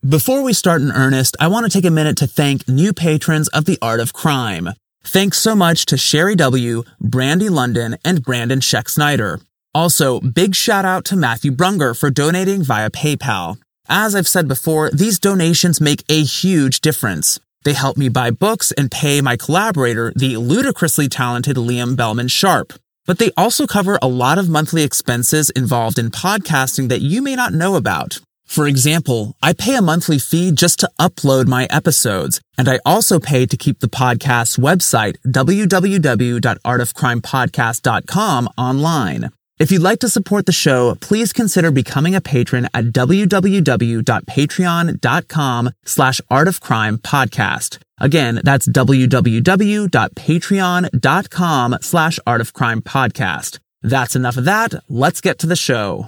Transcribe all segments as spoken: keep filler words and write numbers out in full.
Before we start in earnest, I want to take a minute to thank new patrons of The Art of Crime. Thanks so much to Sherry W., Brandy London, and Brandon Scheck Snyder. Also, big shout out to Matthew Brunger for donating via PayPal. As I've said before, these donations make a huge difference. They help me buy books and pay my collaborator, the ludicrously talented Liam Bellman Sharp. But they also cover a lot of monthly expenses involved in podcasting that you may not know about. For example, I pay a monthly fee just to upload my episodes, and I also pay to keep the podcast's website, w w w dot art of crime podcast dot com, online. If you'd like to support the show, please consider becoming a patron at w w w dot patreon dot com slash art of crime podcast. Again, that's w w w dot patreon dot com slash art of crime podcast. That's enough of that. Let's get to the show.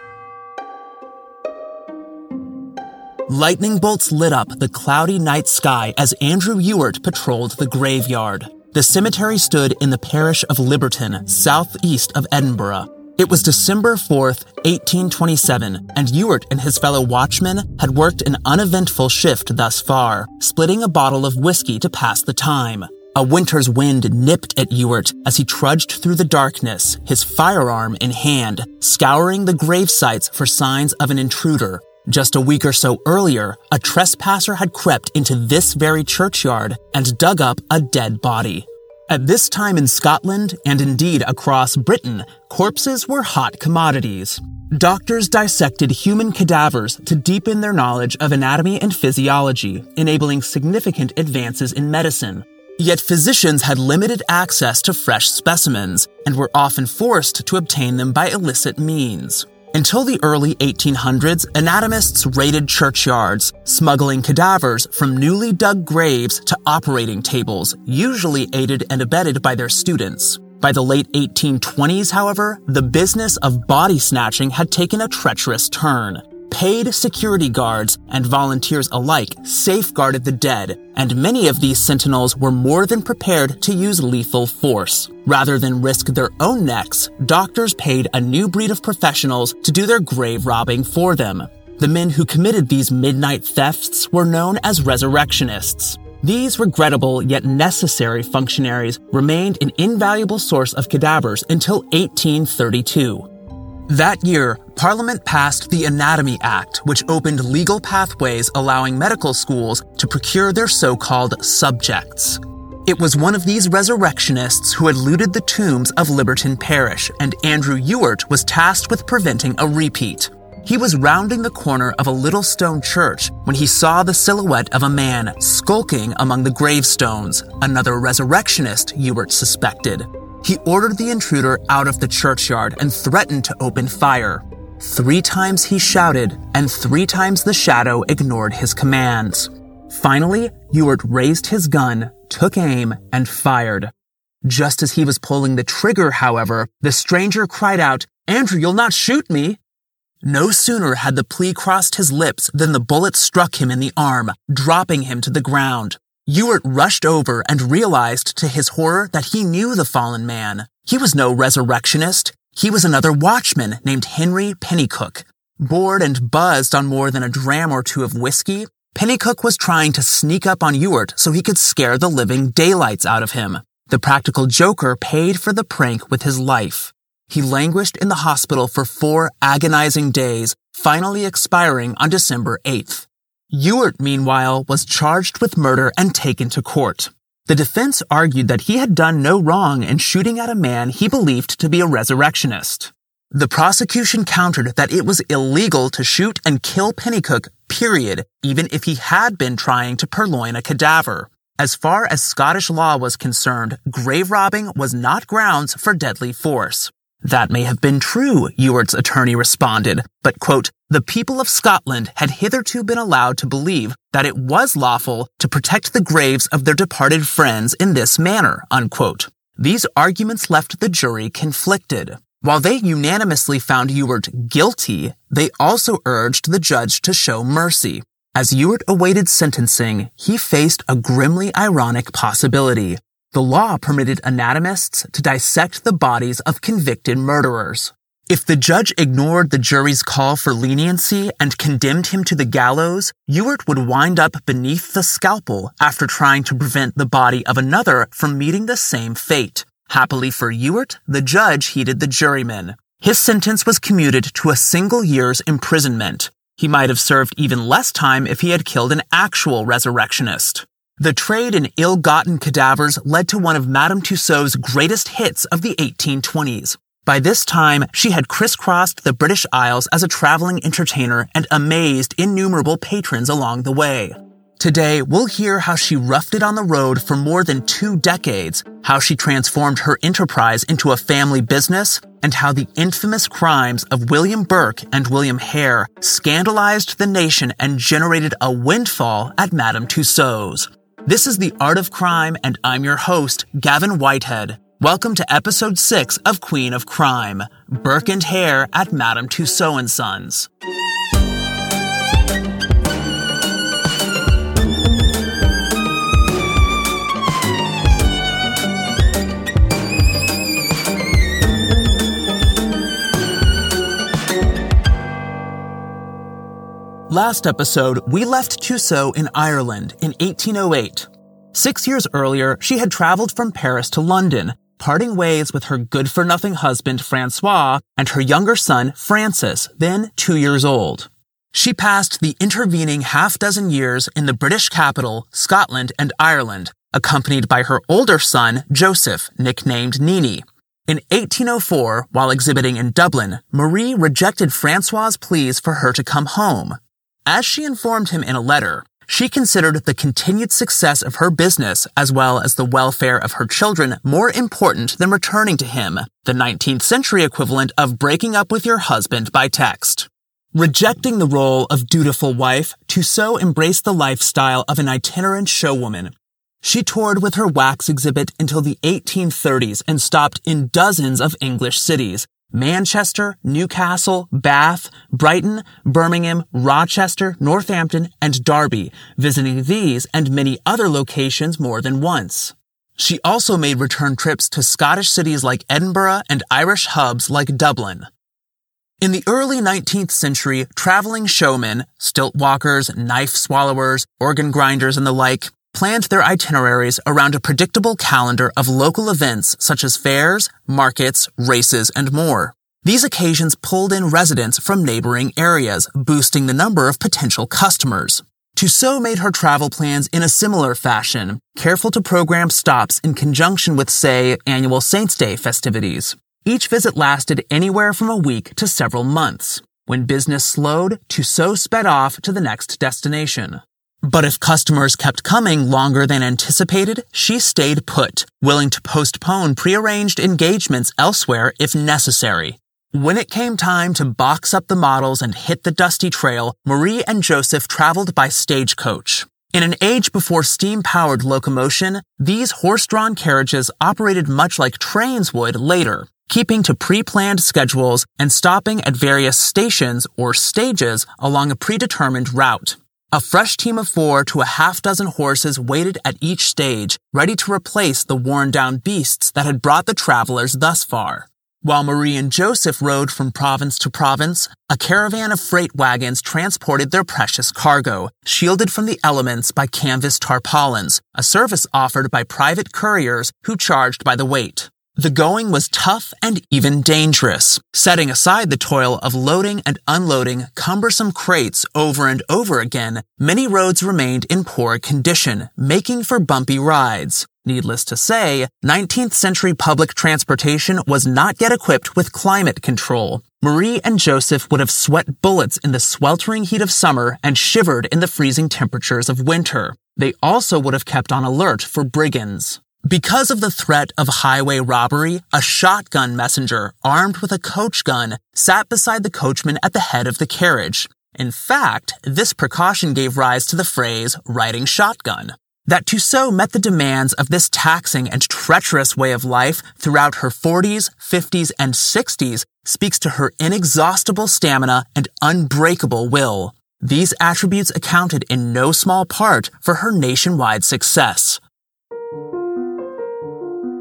Lightning bolts lit up the cloudy night sky as Andrew Ewart patrolled the graveyard. The cemetery stood in the parish of Liberton, southeast of Edinburgh. It was December fourth, eighteen twenty-seven, and Ewart and his fellow watchmen had worked an uneventful shift thus far, splitting a bottle of whiskey to pass the time. A winter's wind nipped at Ewart as he trudged through the darkness, his firearm in hand, scouring the grave sites for signs of an intruder. Just a week or so earlier, a trespasser had crept into this very churchyard and dug up a dead body. At this time in Scotland, and indeed across Britain, corpses were hot commodities. Doctors dissected human cadavers to deepen their knowledge of anatomy and physiology, enabling significant advances in medicine. Yet physicians had limited access to fresh specimens, and were often forced to obtain them by illicit means. Until the early eighteen hundreds, anatomists raided churchyards, smuggling cadavers from newly dug graves to operating tables, usually aided and abetted by their students. By the late eighteen twenties, however, the business of body snatching had taken a treacherous turn. Paid security guards and volunteers alike safeguarded the dead, and many of these sentinels were more than prepared to use lethal force. Rather than risk their own necks, doctors paid a new breed of professionals to do their grave robbing for them. The men who committed these midnight thefts were known as resurrectionists. These regrettable yet necessary functionaries remained an invaluable source of cadavers until eighteen thirty-two. That year, Parliament passed the Anatomy Act, which opened legal pathways allowing medical schools to procure their so-called subjects. It was one of these resurrectionists who had looted the tombs of Liberton Parish, and Andrew Ewart was tasked with preventing a repeat. He was rounding the corner of a little stone church when he saw the silhouette of a man skulking among the gravestones, another resurrectionist, Ewart suspected. He ordered the intruder out of the churchyard and threatened to open fire. Three times he shouted, and three times the shadow ignored his commands. Finally, Ewart raised his gun, took aim, and fired. Just as he was pulling the trigger, however, the stranger cried out, "Andrew, you'll not shoot me!" No sooner had the plea crossed his lips than the bullet struck him in the arm, dropping him to the ground. Ewart rushed over and realized to his horror that he knew the fallen man. He was no resurrectionist. He was another watchman named Henry Pennycook. Bored and buzzed on more than a dram or two of whiskey, Pennycook was trying to sneak up on Ewart so he could scare the living daylights out of him. The practical joker paid for the prank with his life. He languished in the hospital for four agonizing days, finally expiring on December eighth. Ewart, meanwhile, was charged with murder and taken to court. The defense argued that he had done no wrong in shooting at a man he believed to be a resurrectionist. The prosecution countered that it was illegal to shoot and kill Pennycook, period, even if he had been trying to purloin a cadaver. As far as Scottish law was concerned, grave robbing was not grounds for deadly force. That may have been true, Ewart's attorney responded, but, quote, the people of Scotland had hitherto been allowed to believe that it was lawful to protect the graves of their departed friends in this manner, unquote. These arguments left the jury conflicted. While they unanimously found Ewart guilty, they also urged the judge to show mercy. As Ewart awaited sentencing, he faced a grimly ironic possibility. The law permitted anatomists to dissect the bodies of convicted murderers. If the judge ignored the jury's call for leniency and condemned him to the gallows, Ewart would wind up beneath the scalpel after trying to prevent the body of another from meeting the same fate. Happily for Ewart, the judge heeded the jurymen. His sentence was commuted to a single year's imprisonment. He might have served even less time if he had killed an actual resurrectionist. The trade in ill-gotten cadavers led to one of Madame Tussauds greatest hits of the eighteen twenties. By this time, she had crisscrossed the British Isles as a traveling entertainer and amazed innumerable patrons along the way. Today, we'll hear how she roughed it on the road for more than two decades, how she transformed her enterprise into a family business, and how the infamous crimes of William Burke and William Hare scandalized the nation and generated a windfall at Madame Tussauds. This is The Art of Crime, and I'm your host, Gavin Whitehead. Welcome to episode six of Queen of Crime, Burke and Hare at Madame Tussauds and Sons. Last episode, we left Tussauds in Ireland in eighteen oh eight. Six years earlier, she had traveled from Paris to London, parting ways with her good-for-nothing husband, Francois, and her younger son, Francis, then two years old. She passed the intervening half-dozen years in the British capital, Scotland, and Ireland, accompanied by her older son, Joseph, nicknamed Nini. In eighteen oh four, while exhibiting in Dublin, Marie rejected Francois's pleas for her to come home. As she informed him in a letter, she considered the continued success of her business as well as the welfare of her children more important than returning to him, the nineteenth century equivalent of breaking up with your husband by text. Rejecting the role of dutiful wife, Tussauds embraced the lifestyle of an itinerant showwoman. She toured with her wax exhibit until the eighteen thirties and stopped in dozens of English cities: Manchester, Newcastle, Bath, Brighton, Birmingham, Rochester, Northampton, and Derby, visiting these and many other locations more than once. She also made return trips to Scottish cities like Edinburgh and Irish hubs like Dublin. In the early nineteenth century, traveling showmen, stilt walkers, knife swallowers, organ grinders, and the like, planned their itineraries around a predictable calendar of local events such as fairs, markets, races, and more. These occasions pulled in residents from neighboring areas, boosting the number of potential customers. Tussauds made her travel plans in a similar fashion, careful to program stops in conjunction with, say, annual Saints' Day festivities. Each visit lasted anywhere from a week to several months. When business slowed, Tussauds sped off to the next destination. But if customers kept coming longer than anticipated, she stayed put, willing to postpone prearranged engagements elsewhere if necessary. When it came time to box up the models and hit the dusty trail, Marie and Joseph traveled by stagecoach. In an age before steam-powered locomotion, these horse-drawn carriages operated much like trains would later, keeping to pre-planned schedules and stopping at various stations or stages along a predetermined route. A fresh team of four to a half dozen horses waited at each stage, ready to replace the worn-down beasts that had brought the travelers thus far. While Marie and Joseph rode from province to province, a caravan of freight wagons transported their precious cargo, shielded from the elements by canvas tarpaulins, a service offered by private couriers who charged by the weight. The going was tough and even dangerous. Setting aside the toil of loading and unloading cumbersome crates over and over again, many roads remained in poor condition, making for bumpy rides. Needless to say, nineteenth century public transportation was not yet equipped with climate control. Marie and Joseph would have sweat bullets in the sweltering heat of summer and shivered in the freezing temperatures of winter. They also would have kept on alert for brigands. Because of the threat of highway robbery, a shotgun messenger, armed with a coach gun, sat beside the coachman at the head of the carriage. In fact, this precaution gave rise to the phrase, riding shotgun. That Tussauds met the demands of this taxing and treacherous way of life throughout her forties, fifties, and sixties speaks to her inexhaustible stamina and unbreakable will. These attributes accounted in no small part for her nationwide success.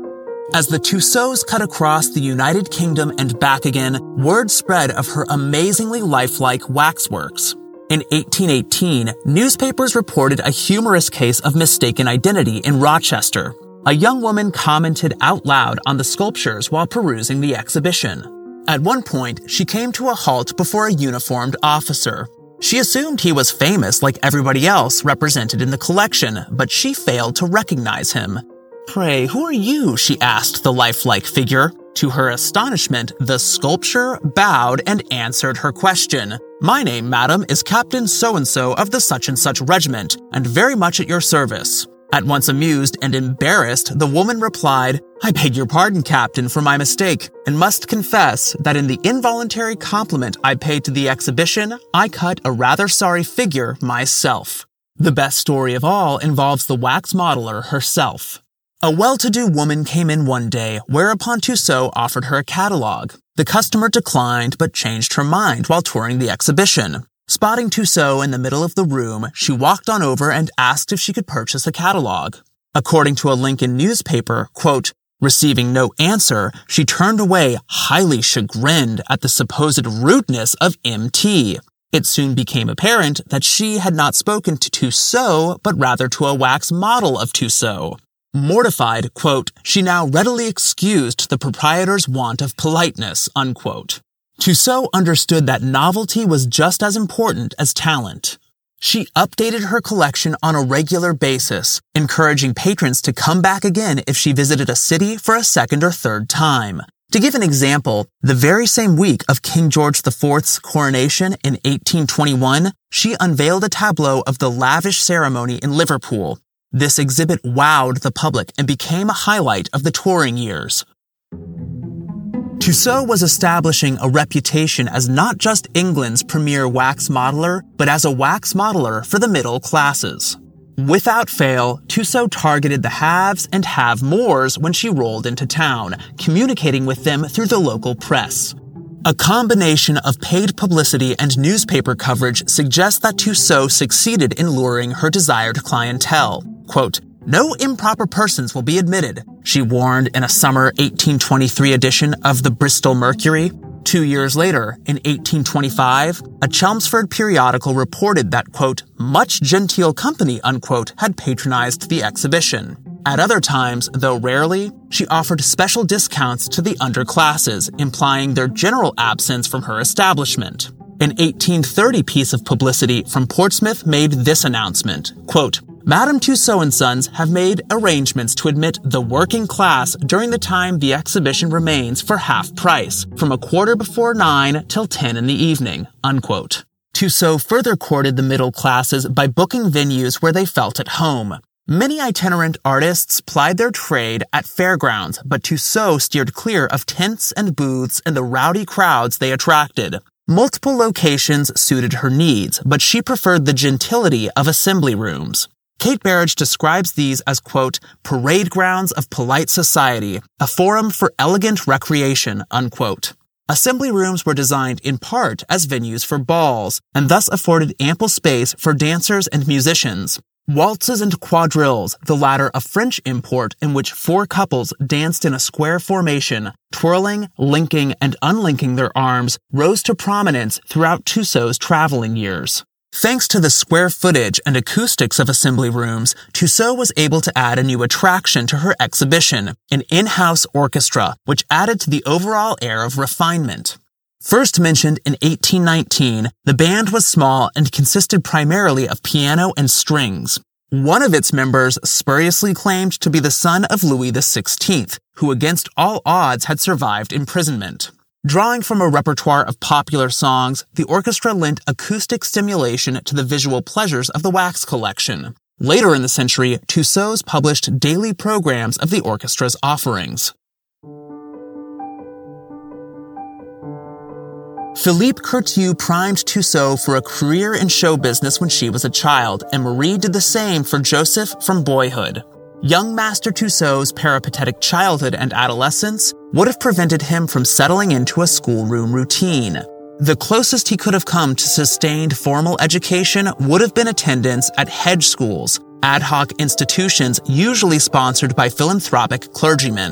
As the Tussauds cut across the United Kingdom and back again, word spread of her amazingly lifelike waxworks. In eighteen eighteen, newspapers reported a humorous case of mistaken identity in Rochester. A young woman commented out loud on the sculptures while perusing the exhibition. At one point, she came to a halt before a uniformed officer. She assumed he was famous like everybody else represented in the collection, but she failed to recognize him. "Pray, who are you?" she asked the lifelike figure. To her astonishment, the sculpture bowed and answered her question. "My name, madam, is Captain So-and-so of the such-and-such regiment, and very much at your service." At once amused and embarrassed, the woman replied, "I beg your pardon, Captain, for my mistake, and must confess that in the involuntary compliment I paid to the exhibition, I cut a rather sorry figure myself." The best story of all involves the wax modeler herself. A well-to-do woman came in one day, whereupon Tussaud offered her a catalog. The customer declined, but changed her mind while touring the exhibition. Spotting Tussaud in the middle of the room, she walked on over and asked if she could purchase a catalog. According to a Lincoln newspaper, quote, receiving no answer, she turned away, highly chagrined at the supposed rudeness of M T. It soon became apparent that she had not spoken to Tussaud, but rather to a wax model of Tussaud. Mortified, quote, she now readily excused the proprietor's want of politeness, unquote. Tussaud understood that novelty was just as important as talent. She updated her collection on a regular basis, encouraging patrons to come back again if she visited a city for a second or third time. To give an example, the very same week of King George the Fourth's coronation in eighteen twenty-one, she unveiled a tableau of the lavish ceremony in Liverpool. This exhibit wowed the public and became a highlight of the touring years. Tussaud was establishing a reputation as not just England's premier wax modeler, but as a wax modeler for the middle classes. Without fail, Tussaud targeted the haves and have-mores when she rolled into town, communicating with them through the local press. A combination of paid publicity and newspaper coverage suggests that Tussaud succeeded in luring her desired clientele. Quote, "No improper persons will be admitted," she warned in a summer eighteen twenty-three edition of the Bristol Mercury. Two years later, in eighteen twenty-five, a Chelmsford periodical reported that, quote, "much genteel company," unquote, had patronized the exhibition. At other times, though rarely, she offered special discounts to the underclasses, implying their general absence from her establishment. An eighteen thirty piece of publicity from Portsmouth made this announcement, quote, "Madame Tussaud and Sons have made arrangements to admit the working class during the time the exhibition remains for half price, from a quarter before nine till ten in the evening," unquote. Tussaud further courted the middle classes by booking venues where they felt at home. Many itinerant artists plied their trade at fairgrounds, but Tussaud steered clear of tents and booths and the rowdy crowds they attracted. Multiple locations suited her needs, but she preferred the gentility of assembly rooms. Kate Berridge describes these as, quote, "parade grounds of polite society, a forum for elegant recreation," unquote. Assembly rooms were designed in part as venues for balls, and thus afforded ample space for dancers and musicians. Waltzes and quadrilles, the latter of French import, in which four couples danced in a square formation, twirling, linking, and unlinking their arms, rose to prominence throughout Tussaud's traveling years. Thanks to the square footage and acoustics of assembly rooms, Tussaud was able to add a new attraction to her exhibition, an in-house orchestra, which added to the overall air of refinement. First mentioned in eighteen nineteen, the band was small and consisted primarily of piano and strings. One of its members spuriously claimed to be the son of Louis the Sixteenth, who against all odds had survived imprisonment. Drawing from a repertoire of popular songs, the orchestra lent acoustic stimulation to the visual pleasures of the wax collection. Later in the century, Tussauds published daily programs of the orchestra's offerings. Philippe Curtius primed Tussaud for a career in show business when she was a child, and Marie did the same for Joseph from boyhood. Young Master Tussaud's peripatetic childhood and adolescence would have prevented him from settling into a schoolroom routine. The closest he could have come to sustained formal education would have been attendance at hedge schools, ad hoc institutions usually sponsored by philanthropic clergymen.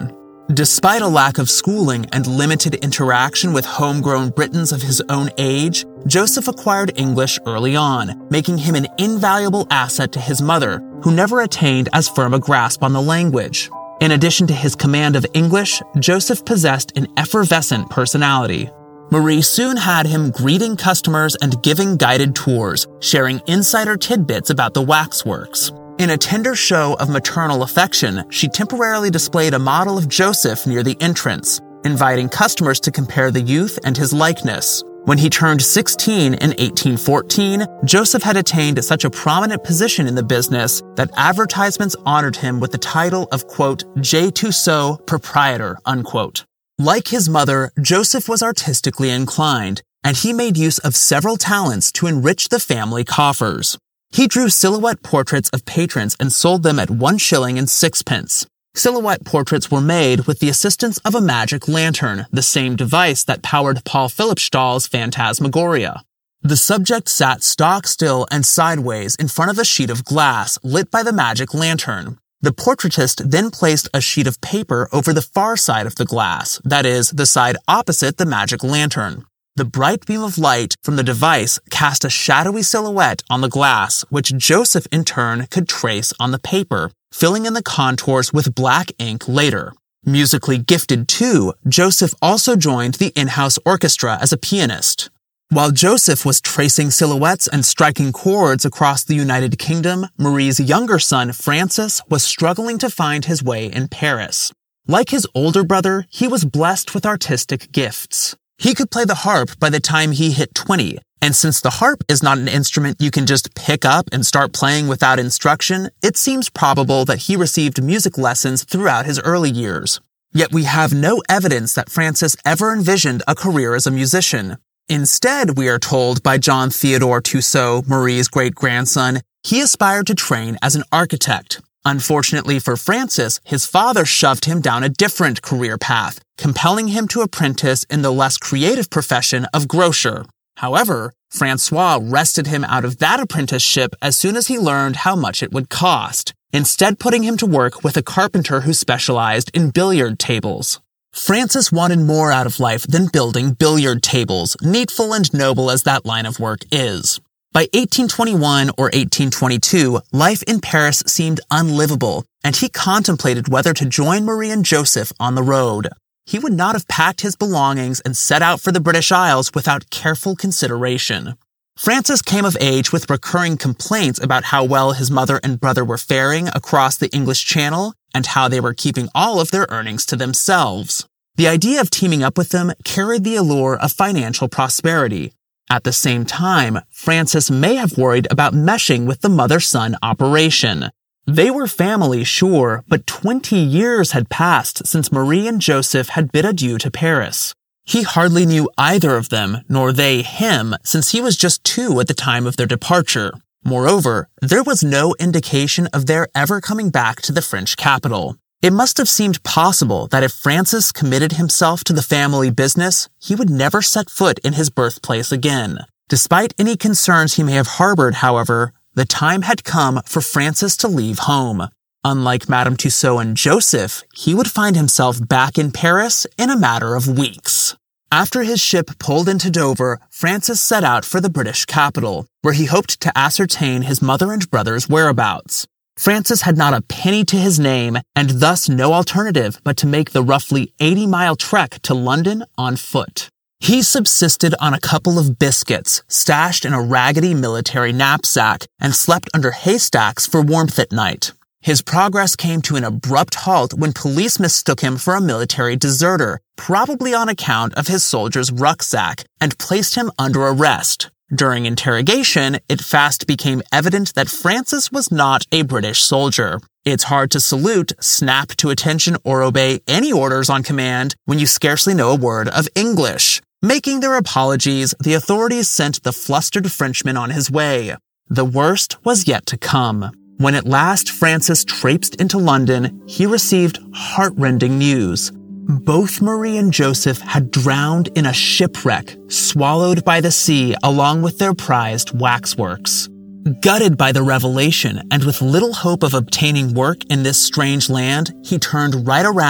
Despite a lack of schooling and limited interaction with homegrown Britons of his own age, Joseph acquired English early on, making him an invaluable asset to his mother, who never attained as firm a grasp on the language. In addition to his command of English, Joseph possessed an effervescent personality. Marie soon had him greeting customers and giving guided tours, sharing insider tidbits about the waxworks. In a tender show of maternal affection, she temporarily displayed a model of Joseph near the entrance, inviting customers to compare the youth and his likeness. When he turned sixteen in eighteen fourteen, Joseph had attained such a prominent position in the business that advertisements honored him with the title of, quote, J. Tussaud Proprietor, unquote. Like his mother, Joseph was artistically inclined, and he made use of several talents to enrich the family coffers. He drew silhouette portraits of patrons and sold them at one shilling and sixpence. Silhouette portraits were made with the assistance of a magic lantern, the same device that powered Paul Philipsthal's Phantasmagoria. The subject sat stock still and sideways in front of a sheet of glass lit by the magic lantern. The portraitist then placed a sheet of paper over the far side of the glass, that is, the side opposite the magic lantern. The bright beam of light from the device cast a shadowy silhouette on the glass, which Joseph in turn could trace on the paper, filling in the contours with black ink later. Musically gifted too, Joseph also joined the in-house orchestra as a pianist. While Joseph was tracing silhouettes and striking chords across the United Kingdom, Marie's younger son, Francis, was struggling to find his way in Paris. Like his older brother, he was blessed with artistic gifts. He could play the harp by the time he hit twenty, and since the harp is not an instrument you can just pick up and start playing without instruction, it seems probable that he received music lessons throughout his early years. Yet we have no evidence that Francis ever envisioned a career as a musician. Instead, we are told by John Theodore Tussaud, Marie's great-grandson, he aspired to train as an architect. Unfortunately for Francis, his father shoved him down a different career path, compelling him to apprentice in the less creative profession of grocer. However, Francois wrested him out of that apprenticeship as soon as he learned how much it would cost, instead putting him to work with a carpenter who specialized in billiard tables. Francis wanted more out of life than building billiard tables, needful and noble as that line of work is. By eighteen twenty-one or eighteen twenty-two, life in Paris seemed unlivable, and he contemplated whether to join Marie and Joseph on the road. He would not have packed his belongings and set out for the British Isles without careful consideration. Francis came of age with recurring complaints about how well his mother and brother were faring across the English Channel and how they were keeping all of their earnings to themselves. The idea of teaming up with them carried the allure of financial prosperity. At the same time, Francis may have worried about meshing with the mother-son operation. They were family, sure, but twenty years had passed since Marie and Joseph had bid adieu to Paris. He hardly knew either of them, nor they him, since he was just two at the time of their departure. Moreover, there was no indication of their ever coming back to the French capital. It must have seemed possible that if Francis committed himself to the family business, he would never set foot in his birthplace again. Despite any concerns he may have harbored, however, the time had come for Francis to leave home. Unlike Madame Tussaud and Joseph, he would find himself back in Paris in a matter of weeks. After his ship pulled into Dover, Francis set out for the British capital, where he hoped to ascertain his mother and brother's whereabouts. Francis had not a penny to his name, and thus no alternative but to make the roughly eighty-mile trek to London on foot. He subsisted on a couple of biscuits, stashed in a raggedy military knapsack, and slept under haystacks for warmth at night. His progress came to an abrupt halt when police mistook him for a military deserter, probably on account of his soldier's rucksack, and placed him under arrest. During interrogation, it fast became evident that Francis was not a British soldier. It's hard to salute, snap to attention, or obey any orders on command when you scarcely know a word of English. Making their apologies, the authorities sent the flustered Frenchman on his way. The worst was yet to come. When at last Francis traipsed into London, he received heartrending news. Both Marie and Joseph had drowned in a shipwreck, swallowed by the sea along with their prized waxworks. Gutted by the revelation and with little hope of obtaining work in this strange land, he turned right around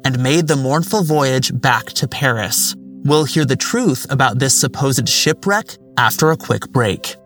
and made the mournful voyage back to Paris. We'll hear the truth about this supposed shipwreck after a quick break.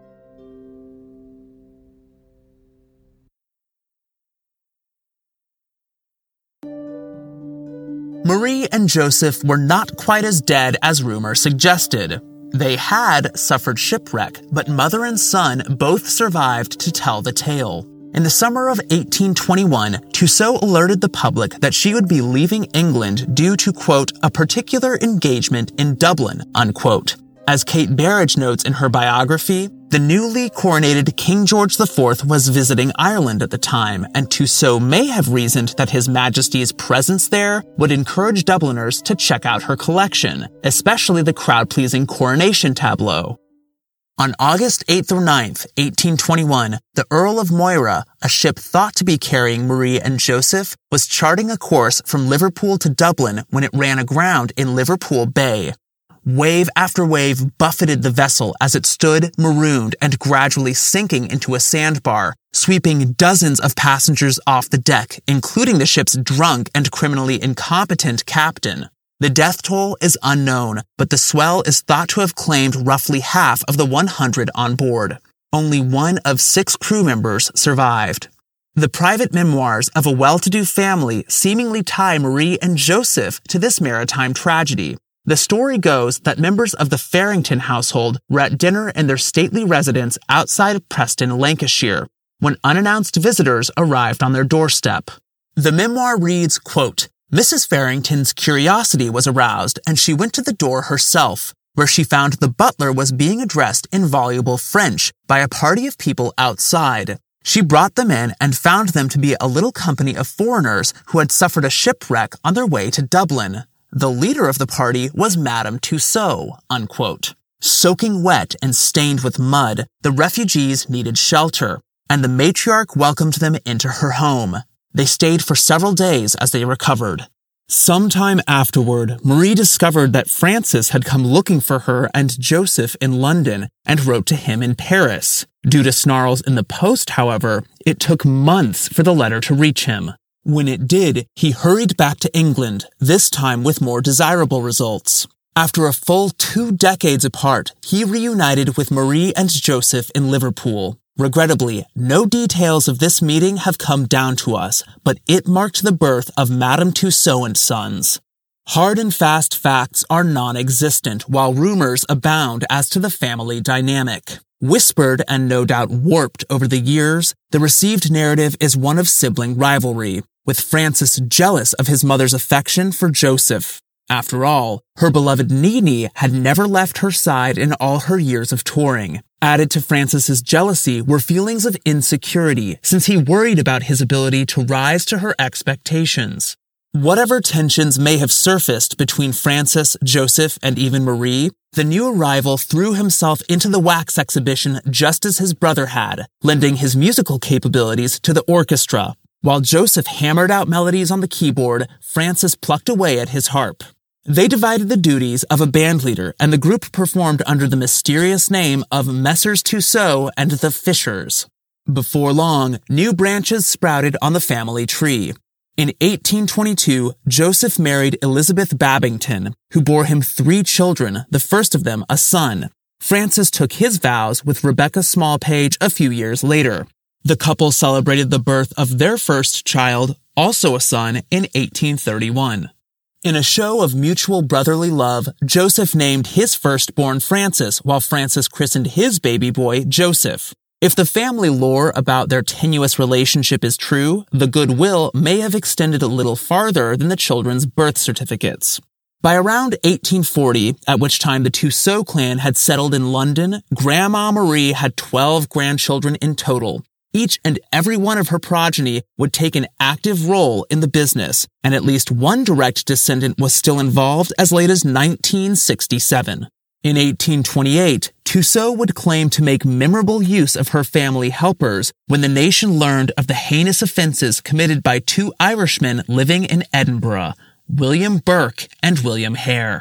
Marie and Joseph were not quite as dead as rumor suggested. They had suffered shipwreck, but mother and son both survived to tell the tale. In the summer of eighteen twenty-one, Tussaud alerted the public that she would be leaving England due to, quote, a particular engagement in Dublin, unquote. As Kate Berridge notes in her biography, the newly coronated King George the Fourth was visiting Ireland at the time, and Tussaud may have reasoned that His Majesty's presence there would encourage Dubliners to check out her collection, especially the crowd-pleasing coronation tableau. On August eighth or ninth, eighteen twenty-one, the Earl of Moira, a ship thought to be carrying Marie and Joseph, was charting a course from Liverpool to Dublin when it ran aground in Liverpool Bay. Wave after wave buffeted the vessel as it stood marooned and gradually sinking into a sandbar, sweeping dozens of passengers off the deck, including the ship's drunk and criminally incompetent captain. The death toll is unknown, but the swell is thought to have claimed roughly half of the one hundred on board. Only one of six crew members survived. The private memoirs of a well-to-do family seemingly tie Marie and Joseph to this maritime tragedy. The story goes that members of the Farrington household were at dinner in their stately residence outside of Preston, Lancashire, when unannounced visitors arrived on their doorstep. The memoir reads, quote, Missus Farrington's curiosity was aroused, and she went to the door herself, where she found the butler was being addressed in voluble French by a party of people outside. She brought them in and found them to be a little company of foreigners who had suffered a shipwreck on their way to Dublin. The leader of the party was Madame Tussaud, unquote. Soaking wet and stained with mud, the refugees needed shelter, and the matriarch welcomed them into her home. They stayed for several days as they recovered. Sometime afterward, Marie discovered that Francis had come looking for her and Joseph in London and wrote to him in Paris. Due to snarls in the post, however, it took months for the letter to reach him. When it did, he hurried back to England, this time with more desirable results. After a full two decades apart, he reunited with Marie and Joseph in Liverpool. Regrettably, no details of this meeting have come down to us, but it marked the birth of Madame Tussaud and Sons. Hard and fast facts are non-existent, while rumors abound as to the family dynamic. Whispered and no doubt warped over the years, the received narrative is one of sibling rivalry, with Francis jealous of his mother's affection for Joseph. After all, her beloved Nini had never left her side in all her years of touring. Added to Francis's jealousy were feelings of insecurity, since he worried about his ability to rise to her expectations. Whatever tensions may have surfaced between Francis, Joseph, and even Marie, the new arrival threw himself into the wax exhibition just as his brother had, lending his musical capabilities to the orchestra. While Joseph hammered out melodies on the keyboard, Francis plucked away at his harp. They divided the duties of a band leader, and the group performed under the mysterious name of Messrs. Tussaud and the Fishers. Before long, new branches sprouted on the family tree. In eighteen twenty-two, Joseph married Elizabeth Babington, who bore him three children, the first of them a son. Francis took his vows with Rebecca Smallpage a few years later. The couple celebrated the birth of their first child, also a son, in eighteen thirty-one. In a show of mutual brotherly love, Joseph named his firstborn Francis, while Francis christened his baby boy Joseph. If the family lore about their tenuous relationship is true, the goodwill may have extended a little farther than the children's birth certificates. By around eighteen forty, at which time the Tussaud clan had settled in London, Grandma Marie had twelve grandchildren in total. Each and every one of her progeny would take an active role in the business, and at least one direct descendant was still involved as late as nineteen sixty-seven. In eighteen twenty-eight, Tussaud would claim to make memorable use of her family helpers when the nation learned of the heinous offenses committed by two Irishmen living in Edinburgh, William Burke and William Hare.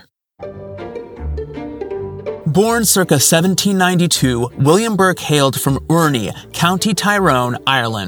Born circa seventeen ninety-two, William Burke hailed from Urney, County Tyrone, Ireland.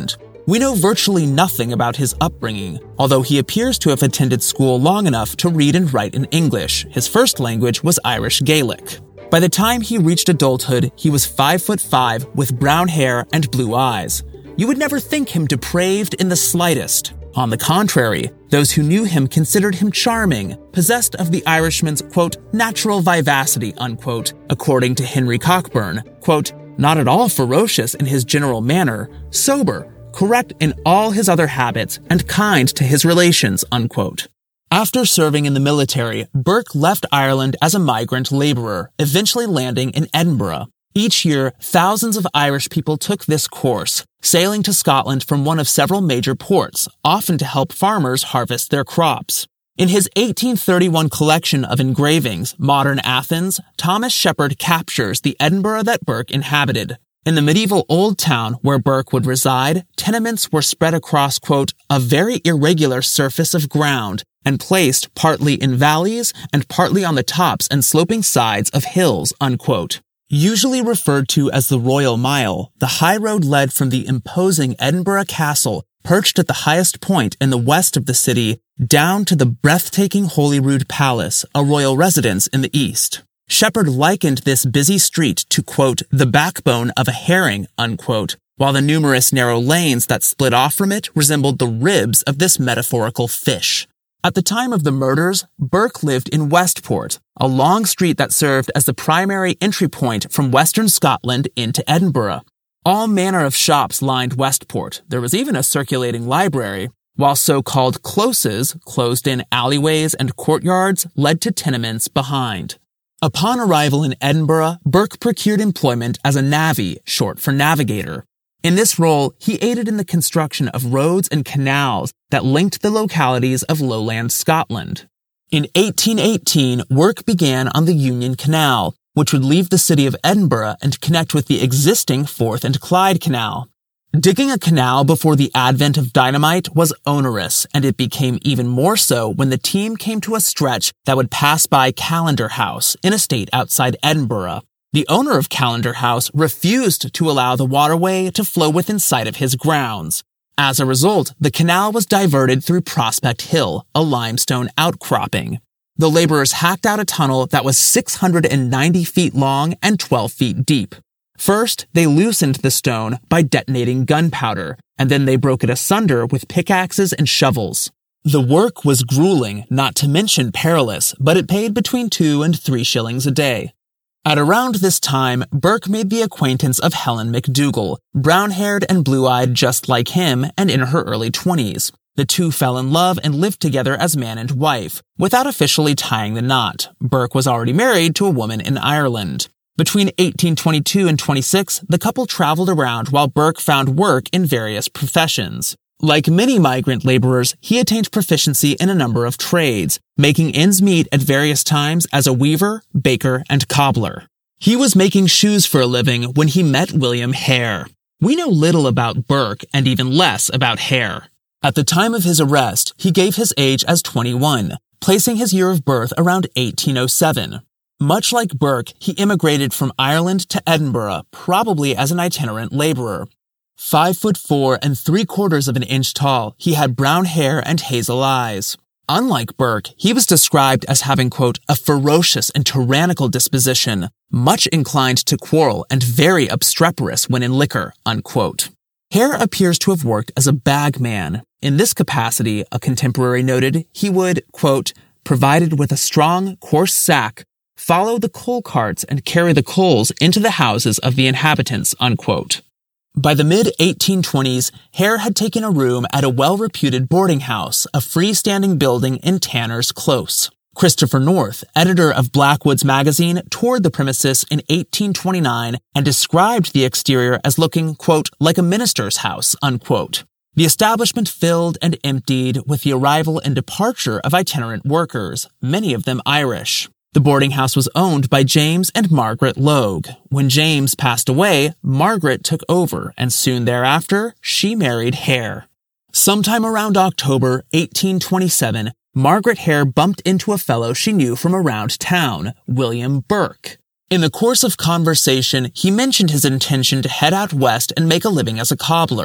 We know virtually nothing about his upbringing, although he appears to have attended school long enough to read and write in English. His first language was Irish Gaelic. By the time he reached adulthood, he was five foot five with brown hair and blue eyes. You would never think him depraved in the slightest. On the contrary, those who knew him considered him charming, possessed of the Irishman's, quote, natural vivacity, unquote, according to Henry Cockburn, quote, not at all ferocious in his general manner, sober, correct in all his other habits, and kind to his relations, unquote. After serving in the military, Burke left Ireland as a migrant laborer, eventually landing in Edinburgh. Each year, thousands of Irish people took this course, sailing to Scotland from one of several major ports, often to help farmers harvest their crops. In his eighteen thirty-one collection of engravings, Modern Athens, Thomas Shepard captures the Edinburgh that Burke inhabited. In the medieval Old Town where Burke would reside, tenements were spread across, quote, a very irregular surface of ground and placed partly in valleys and partly on the tops and sloping sides of hills, unquote. Usually referred to as the Royal Mile, the high road led from the imposing Edinburgh Castle, perched at the highest point in the west of the city, down to the breathtaking Holyrood Palace, a royal residence in the east. Shepard likened this busy street to, quote, the backbone of a herring, unquote, while the numerous narrow lanes that split off from it resembled the ribs of this metaphorical fish. At the time of the murders, Burke lived in Westport, a long street that served as the primary entry point from western Scotland into Edinburgh. All manner of shops lined Westport. There was even a circulating library, while so-called closes, closed-in alleyways and courtyards, led to tenements behind. Upon arrival in Edinburgh, Burke procured employment as a navvy, short for navigator. In this role, he aided in the construction of roads and canals that linked the localities of lowland Scotland. In eighteen eighteen, work began on the Union Canal, which would leave the city of Edinburgh and connect with the existing Forth and Clyde Canal. Digging a canal before the advent of dynamite was onerous, and it became even more so when the team came to a stretch that would pass by Callender House, an estate outside Edinburgh. The owner of Callender House refused to allow the waterway to flow within sight of his grounds. As a result, the canal was diverted through Prospect Hill, a limestone outcropping. The laborers hacked out a tunnel that was six hundred ninety feet long and twelve feet deep. First, they loosened the stone by detonating gunpowder, and then they broke it asunder with pickaxes and shovels. The work was grueling, not to mention perilous, but it paid between two and three shillings a day. At around this time, Burke made the acquaintance of Helen McDougall, brown-haired and blue-eyed just like him and in her early twenties. The two fell in love and lived together as man and wife, without officially tying the knot. Burke was already married to a woman in Ireland. Between eighteen twenty-two and twenty-six, the couple traveled around while Burke found work in various professions. Like many migrant laborers, he attained proficiency in a number of trades, making ends meet at various times as a weaver, baker, and cobbler. He was making shoes for a living when he met William Hare. We know little about Burke and even less about Hare. At the time of his arrest, he gave his age as twenty-one, placing his year of birth around eighteen oh seven. Much like Burke, he immigrated from Ireland to Edinburgh, probably as an itinerant laborer. Five foot four and three quarters of an inch tall, he had brown hair and hazel eyes. Unlike Burke, he was described as having, quote, a ferocious and tyrannical disposition, much inclined to quarrel and very obstreperous when in liquor, unquote. Hare appears to have worked as a bagman. In this capacity, a contemporary noted, he would, quote, provided with a strong, coarse sack, follow the coal carts and carry the coals into the houses of the inhabitants, unquote. By the mid eighteen twenties, Hare had taken a room at a well-reputed boarding house, a freestanding building in Tanner's Close. Christopher North, editor of Blackwood's magazine, toured the premises in eighteen twenty-nine and described the exterior as looking, quote, like a minister's house, unquote. The establishment filled and emptied with the arrival and departure of itinerant workers, many of them Irish. The boarding house was owned by James and Margaret Logue. When James passed away, Margaret took over, and soon thereafter, she married Hare. Sometime around October eighteen twenty-seven, Margaret Hare bumped into a fellow she knew from around town, William Burke. In the course of conversation, he mentioned his intention to head out west and make a living as a cobbler.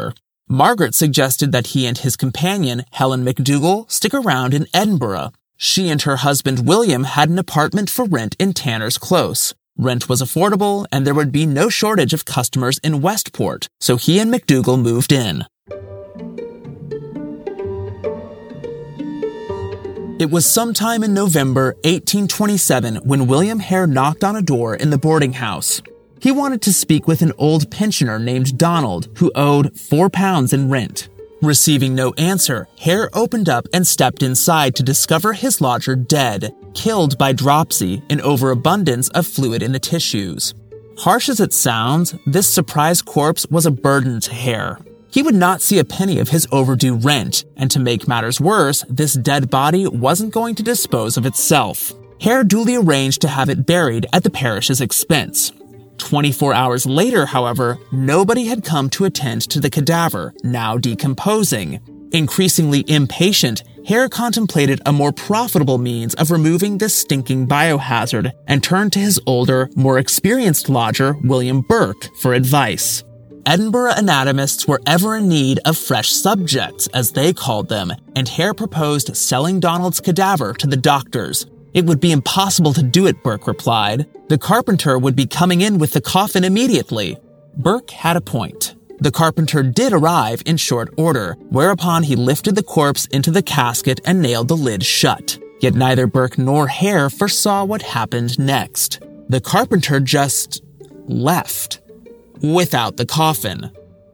Margaret suggested that he and his companion, Helen McDougall, stick around in Edinburgh. She and her husband William had an apartment for rent in Tanner's Close. Rent was affordable, and there would be no shortage of customers in Westport, so he and McDougall moved in. It was sometime in November eighteen twenty-seven when William Hare knocked on a door in the boarding house. He wanted to speak with an old pensioner named Donald, who owed four pounds in rent. Receiving no answer, Hare opened up and stepped inside to discover his lodger dead, killed by dropsy, an overabundance of fluid in the tissues. Harsh as it sounds, this surprise corpse was a burden to Hare. He would not see a penny of his overdue rent, and to make matters worse, this dead body wasn't going to dispose of itself. Hare duly arranged to have it buried at the parish's expense. Twenty-four hours later, however, nobody had come to attend to the cadaver, now decomposing. Increasingly impatient, Hare contemplated a more profitable means of removing this stinking biohazard and turned to his older, more experienced lodger, William Burke, for advice. Edinburgh anatomists were ever in need of fresh subjects, as they called them, and Hare proposed selling Donald's cadaver to the doctors. It would be impossible to do it, Burke replied. The carpenter would be coming in with the coffin immediately. Burke had a point. The carpenter did arrive in short order, whereupon he lifted the corpse into the casket and nailed the lid shut. Yet neither Burke nor Hare foresaw what happened next. The carpenter just left, without the coffin.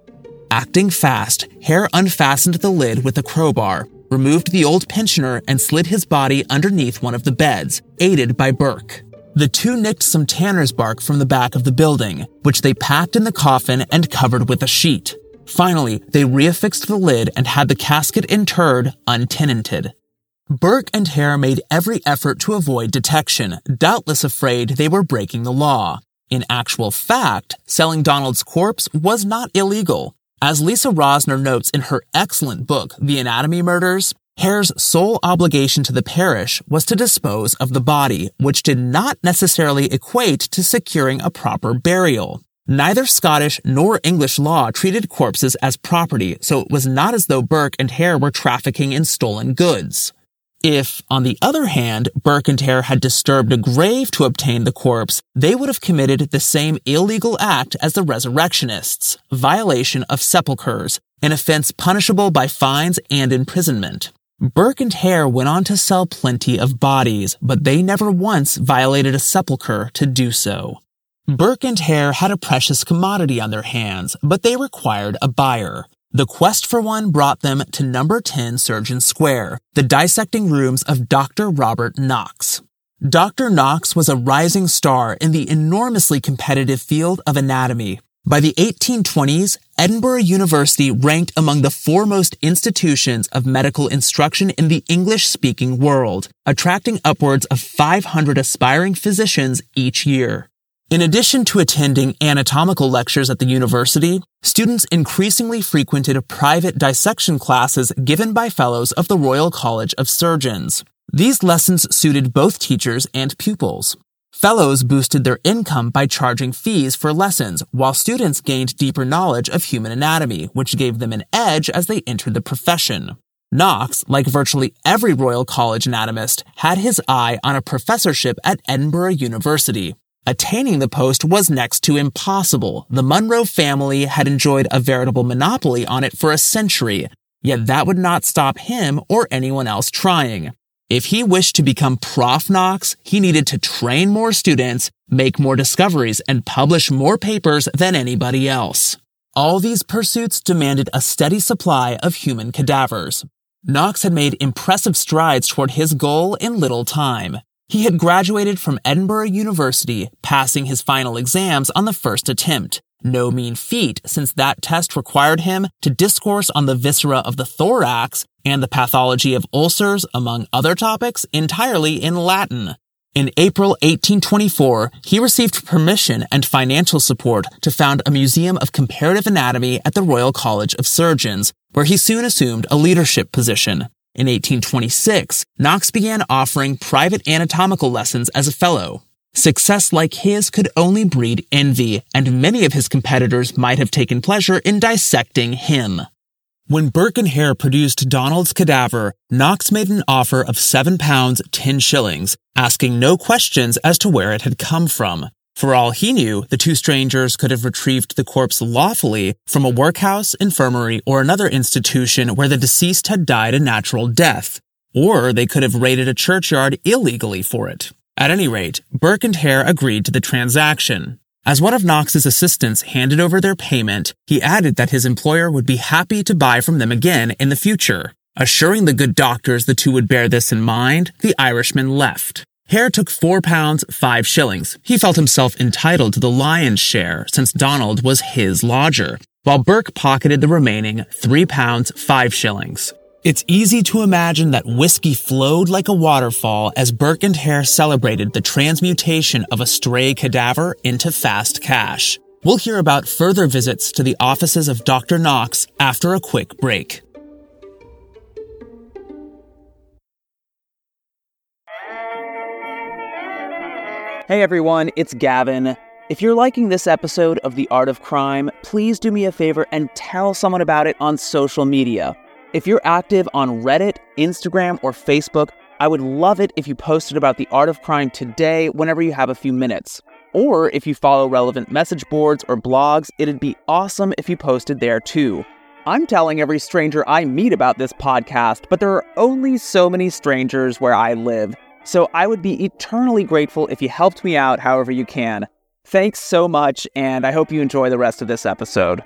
Acting fast, Hare unfastened the lid with a crowbar, removed the old pensioner, and slid his body underneath one of the beds, aided by Burke. The two nicked some tanner's bark from the back of the building, which they packed in the coffin and covered with a sheet. Finally, they reaffixed the lid and had the casket interred untenanted. Burke and Hare made every effort to avoid detection, doubtless afraid they were breaking the law. In actual fact, selling Donald's corpse was not illegal. As Lisa Rosner notes in her excellent book, The Anatomy Murders, Hare's sole obligation to the parish was to dispose of the body, which did not necessarily equate to securing a proper burial. Neither Scottish nor English law treated corpses as property, so it was not as though Burke and Hare were trafficking in stolen goods. If, on the other hand, Burke and Hare had disturbed a grave to obtain the corpse, they would have committed the same illegal act as the resurrectionists, violation of sepulchres, an offense punishable by fines and imprisonment. Burke and Hare went on to sell plenty of bodies, but they never once violated a sepulchre to do so. Burke and Hare had a precious commodity on their hands, but they required a buyer. The quest for one brought them to number ten Surgeon Square, the dissecting rooms of Doctor Robert Knox. Doctor Knox was a rising star in the enormously competitive field of anatomy. By the eighteen twenties, Edinburgh University ranked among the foremost institutions of medical instruction in the English-speaking world, attracting upwards of five hundred aspiring physicians each year. In addition to attending anatomical lectures at the university, students increasingly frequented private dissection classes given by fellows of the Royal College of Surgeons. These lessons suited both teachers and pupils. Fellows boosted their income by charging fees for lessons, while students gained deeper knowledge of human anatomy, which gave them an edge as they entered the profession. Knox, like virtually every Royal College anatomist, had his eye on a professorship at Edinburgh University. Attaining the post was next to impossible. The Munro family had enjoyed a veritable monopoly on it for a century, yet that would not stop him or anyone else trying. If he wished to become Professor Knox, he needed to train more students, make more discoveries, and publish more papers than anybody else. All these pursuits demanded a steady supply of human cadavers. Knox had made impressive strides toward his goal in little time. He had graduated from Edinburgh University, passing his final exams on the first attempt. No mean feat, since that test required him to discourse on the viscera of the thorax and the pathology of ulcers, among other topics, entirely in Latin. In April eighteen twenty-four, he received permission and financial support to found a museum of comparative anatomy at the Royal College of Surgeons, where he soon assumed a leadership position. In eighteen twenty-six, Knox began offering private anatomical lessons as a fellow. Success like his could only breed envy, and many of his competitors might have taken pleasure in dissecting him. When Burke and Hare produced Donald's cadaver, Knox made an offer of seven pounds ten shillings, asking no questions as to where it had come from. For all he knew, the two strangers could have retrieved the corpse lawfully from a workhouse, infirmary, or another institution where the deceased had died a natural death. Or they could have raided a churchyard illegally for it. At any rate, Burke and Hare agreed to the transaction. As one of Knox's assistants handed over their payment, he added that his employer would be happy to buy from them again in the future. Assuring the good doctors the two would bear this in mind, the Irishman left. Hare took four pounds five shillings. He felt himself entitled to the lion's share, since Donald was his lodger, while Burke pocketed the remaining three pounds five shillings. It's easy to imagine that whiskey flowed like a waterfall as Burke and Hare celebrated the transmutation of a stray cadaver into fast cash. We'll hear about further visits to the offices of Doctor Knox after a quick break. Hey everyone, it's Gavin. If you're liking this episode of The Art of Crime, please do me a favor and tell someone about it on social media. If you're active on Reddit, Instagram, or Facebook, I would love it if you posted about The Art of Crime today whenever you have a few minutes. Or if you follow relevant message boards or blogs, it'd be awesome if you posted there too. I'm telling every stranger I meet about this podcast, but there are only so many strangers where I live. So I would be eternally grateful if you helped me out however you can. Thanks so much, and I hope you enjoy the rest of this episode.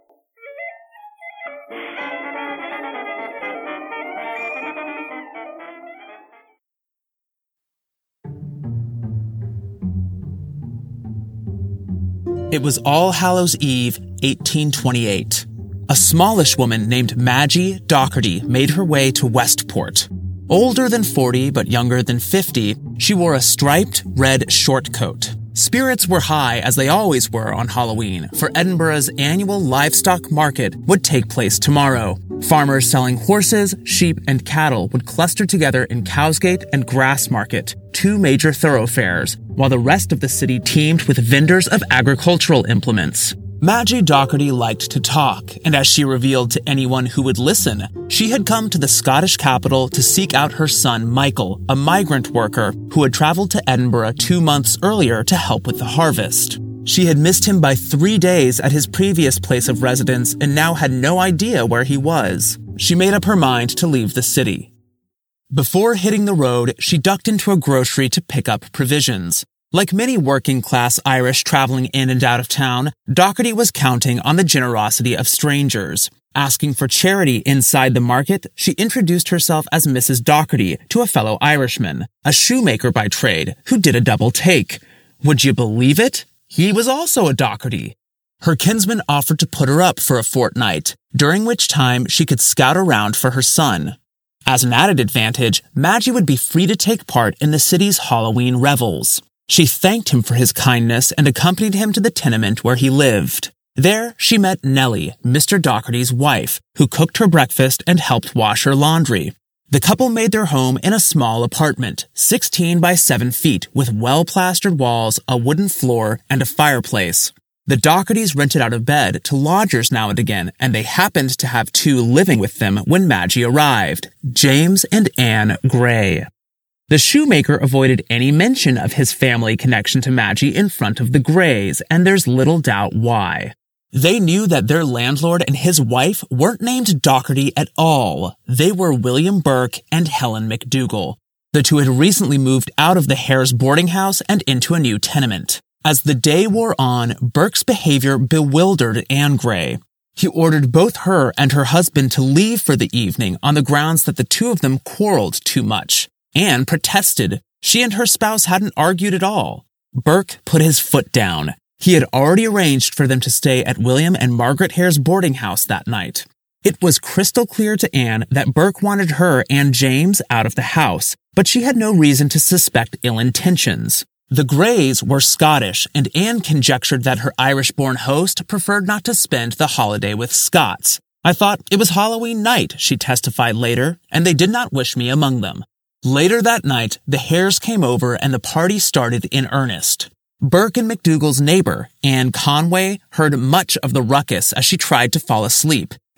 It was All Hallows Eve, eighteen twenty-eight. A smallish woman named Maggie Docherty made her way to Westport. Older than forty, but younger than fifty, she wore a striped red short coat. Spirits were high, as they always were on Halloween, for Edinburgh's annual livestock market would take place tomorrow. Farmers selling horses, sheep, and cattle would cluster together in Cowsgate and Grassmarket, two major thoroughfares, while the rest of the city teemed with vendors of agricultural implements. Maggie Docherty liked to talk, and as she revealed to anyone who would listen, she had come to the Scottish capital to seek out her son Michael, a migrant worker who had traveled to Edinburgh two months earlier to help with the harvest. She had missed him by three days at his previous place of residence and now had no idea where he was. She made up her mind to leave the city. Before hitting the road, she ducked into a grocery to pick up provisions. Like many working-class Irish traveling in and out of town, Docherty was counting on the generosity of strangers. Asking for charity inside the market, she introduced herself as Missus Docherty to a fellow Irishman, a shoemaker by trade, who did a double take. Would you believe it? He was also a Docherty. Her kinsman offered to put her up for a fortnight, during which time she could scout around for her son. As an added advantage, Maggie would be free to take part in the city's Halloween revels. She thanked him for his kindness and accompanied him to the tenement where he lived. There, she met Nellie, Mister Docherty's wife, who cooked her breakfast and helped wash her laundry. The couple made their home in a small apartment, sixteen by seven feet, with well-plastered walls, a wooden floor, and a fireplace. The Dochertys rented out a bed to lodgers now and again, and they happened to have two living with them when Maggie arrived, James and Anne Gray. The shoemaker avoided any mention of his family connection to Maggie in front of the Grays, and there's little doubt why. They knew that their landlord and his wife weren't named Docherty at all. They were William Burke and Helen McDougall. The two had recently moved out of the Hare's boarding house and into a new tenement. As the day wore on, Burke's behavior bewildered Anne Gray. He ordered both her and her husband to leave for the evening on the grounds that the two of them quarreled too much. Anne protested. She and her spouse hadn't argued at all. Burke put his foot down. He had already arranged for them to stay at William and Margaret Hare's boarding house that night. It was crystal clear to Anne that Burke wanted her and James out of the house, but she had no reason to suspect ill intentions. The Grays were Scottish, and Anne conjectured that her Irish-born host preferred not to spend the holiday with Scots. I thought it was Halloween night, she testified later, and they did not wish me among them. Later that night, the Hares came over and the party started in earnest. Burke and McDougall's neighbor, Anne Conway, heard much of the ruckus as she tried to fall asleep.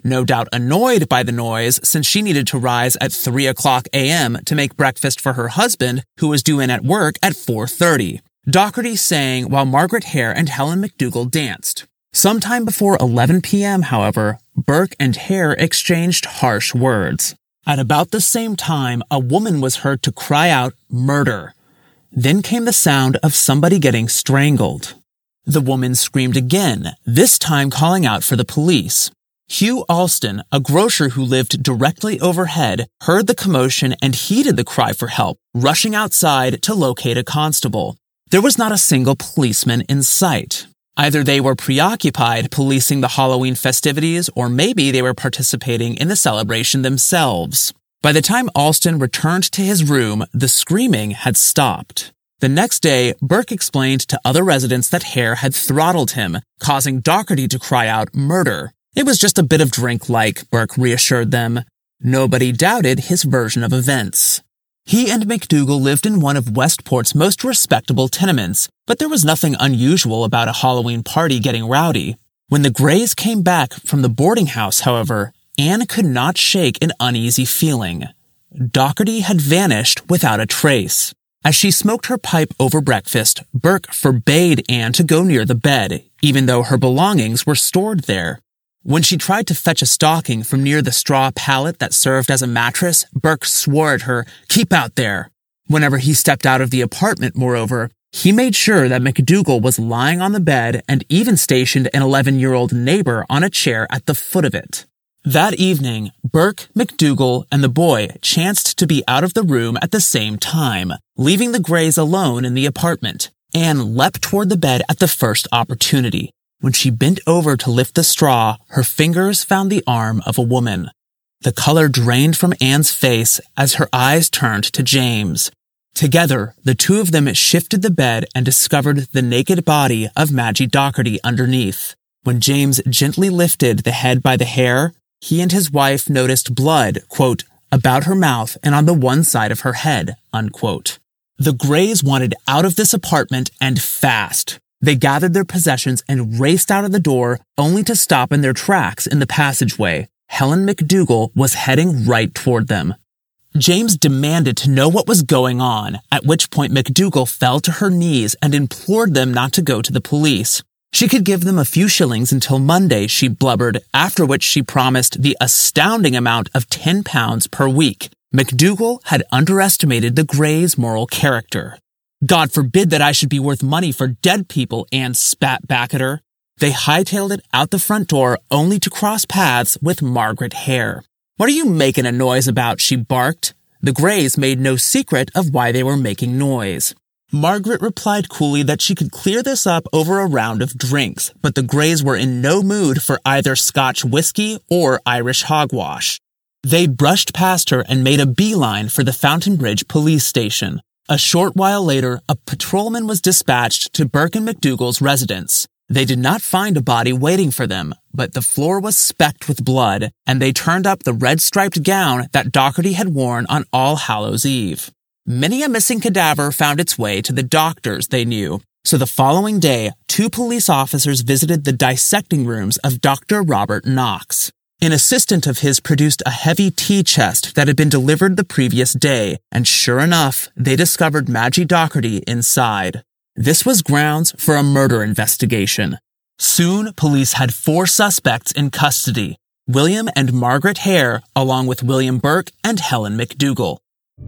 no doubt annoyed by the noise since she needed to rise at three o'clock a.m. to make breakfast for her husband, who was due in at work at four thirty. Dougherty sang while Margaret Hare and Helen McDougal danced. Sometime before eleven p.m., however, Burke and Hare exchanged harsh words. At about the same time, a woman was heard to cry out, "Murder." Then came the sound of somebody getting strangled. The woman screamed again, this time calling out for the police. Hugh Alston, a grocer who lived directly overhead, heard the commotion and heeded the cry for help, rushing outside to locate a constable. There was not a single policeman in sight. Either they were preoccupied policing the Halloween festivities, or maybe they were participating in the celebration themselves. By the time Alston returned to his room, the screaming had stopped. The next day, Burke explained to other residents that Hare had throttled him, causing Dougherty to cry out murder. It was just a bit of drink like, Burke reassured them. Nobody doubted his version of events. He and McDougal lived in one of Westport's most respectable tenements, but there was nothing unusual about a Halloween party getting rowdy. When the Greys came back from the boarding house, however, Anne could not shake an uneasy feeling. Dougherty had vanished without a trace. As she smoked her pipe over breakfast, Burke forbade Anne to go near the bed, even though her belongings were stored there. When she tried to fetch a stocking from near the straw pallet that served as a mattress, Burke swore at her, "Keep out there." Whenever he stepped out of the apartment, moreover, he made sure that McDougal was lying on the bed and even stationed an eleven-year-old neighbor on a chair at the foot of it. That evening, Burke, McDougal, and the boy chanced to be out of the room at the same time, leaving the Greys alone in the apartment. Anne leapt toward the bed at the first opportunity. When she bent over to lift the straw, her fingers found the arm of a woman. The color drained from Anne's face as her eyes turned to James. Together, the two of them shifted the bed and discovered the naked body of Madgie Dougherty underneath. When James gently lifted the head by the hair, he and his wife noticed blood, quote, about her mouth and on the one side of her head, unquote. The Greys wanted out of this apartment and fast. They gathered their possessions and raced out of the door, only to stop in their tracks in the passageway. Helen McDougal was heading right toward them. James demanded to know what was going on, at which point McDougal fell to her knees and implored them not to go to the police. She could give them a few shillings until Monday, she blubbered, after which she promised the astounding amount of ten pounds per week. McDougal had underestimated the Greys' moral character. "God forbid that I should be worth money for dead people," Anne spat back at her. They hightailed it out the front door only to cross paths with Margaret Hare. "What are you making a noise about?" she barked. The Greys made no secret of why they were making noise. Margaret replied coolly that she could clear this up over a round of drinks, but the Greys were in no mood for either Scotch whiskey or Irish hogwash. They brushed past her and made a beeline for the Fountain Bridge police station. A short while later, a patrolman was dispatched to Burke and McDougal's residence. They did not find a body waiting for them, but the floor was specked with blood, and they turned up the red-striped gown that Dougherty had worn on All Hallows' Eve. Many a missing cadaver found its way to the doctors, they knew, so the following day, two police officers visited the dissecting rooms of Doctor Robert Knox. An assistant of his produced a heavy tea chest that had been delivered the previous day, and sure enough, they discovered Madgie Dougherty inside. This was grounds for a murder investigation. Soon, police had four suspects in custody, William and Margaret Hare, along with William Burke and Helen McDougal.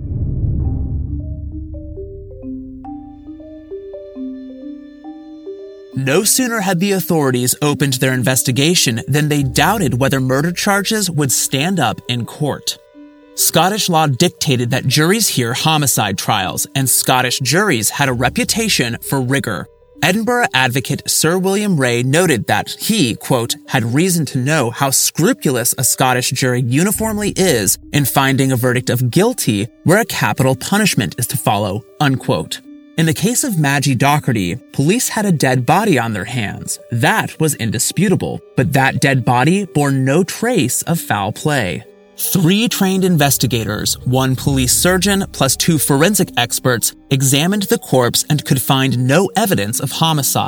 No sooner had the authorities opened their investigation than they doubted whether murder charges would stand up in court. Scottish law dictated that juries hear homicide trials, and Scottish juries had a reputation for rigor. Edinburgh advocate Sir William Ray noted that he, quote, had reason to know how scrupulous a Scottish jury uniformly is in finding a verdict of guilty where a capital punishment is to follow, unquote. In the case of Madgie Dougherty, police had a dead body on their hands. That was indisputable, but that dead body bore no trace of foul play. Three trained investigators, one police surgeon plus two forensic experts, examined the corpse and could find no evidence of homicide.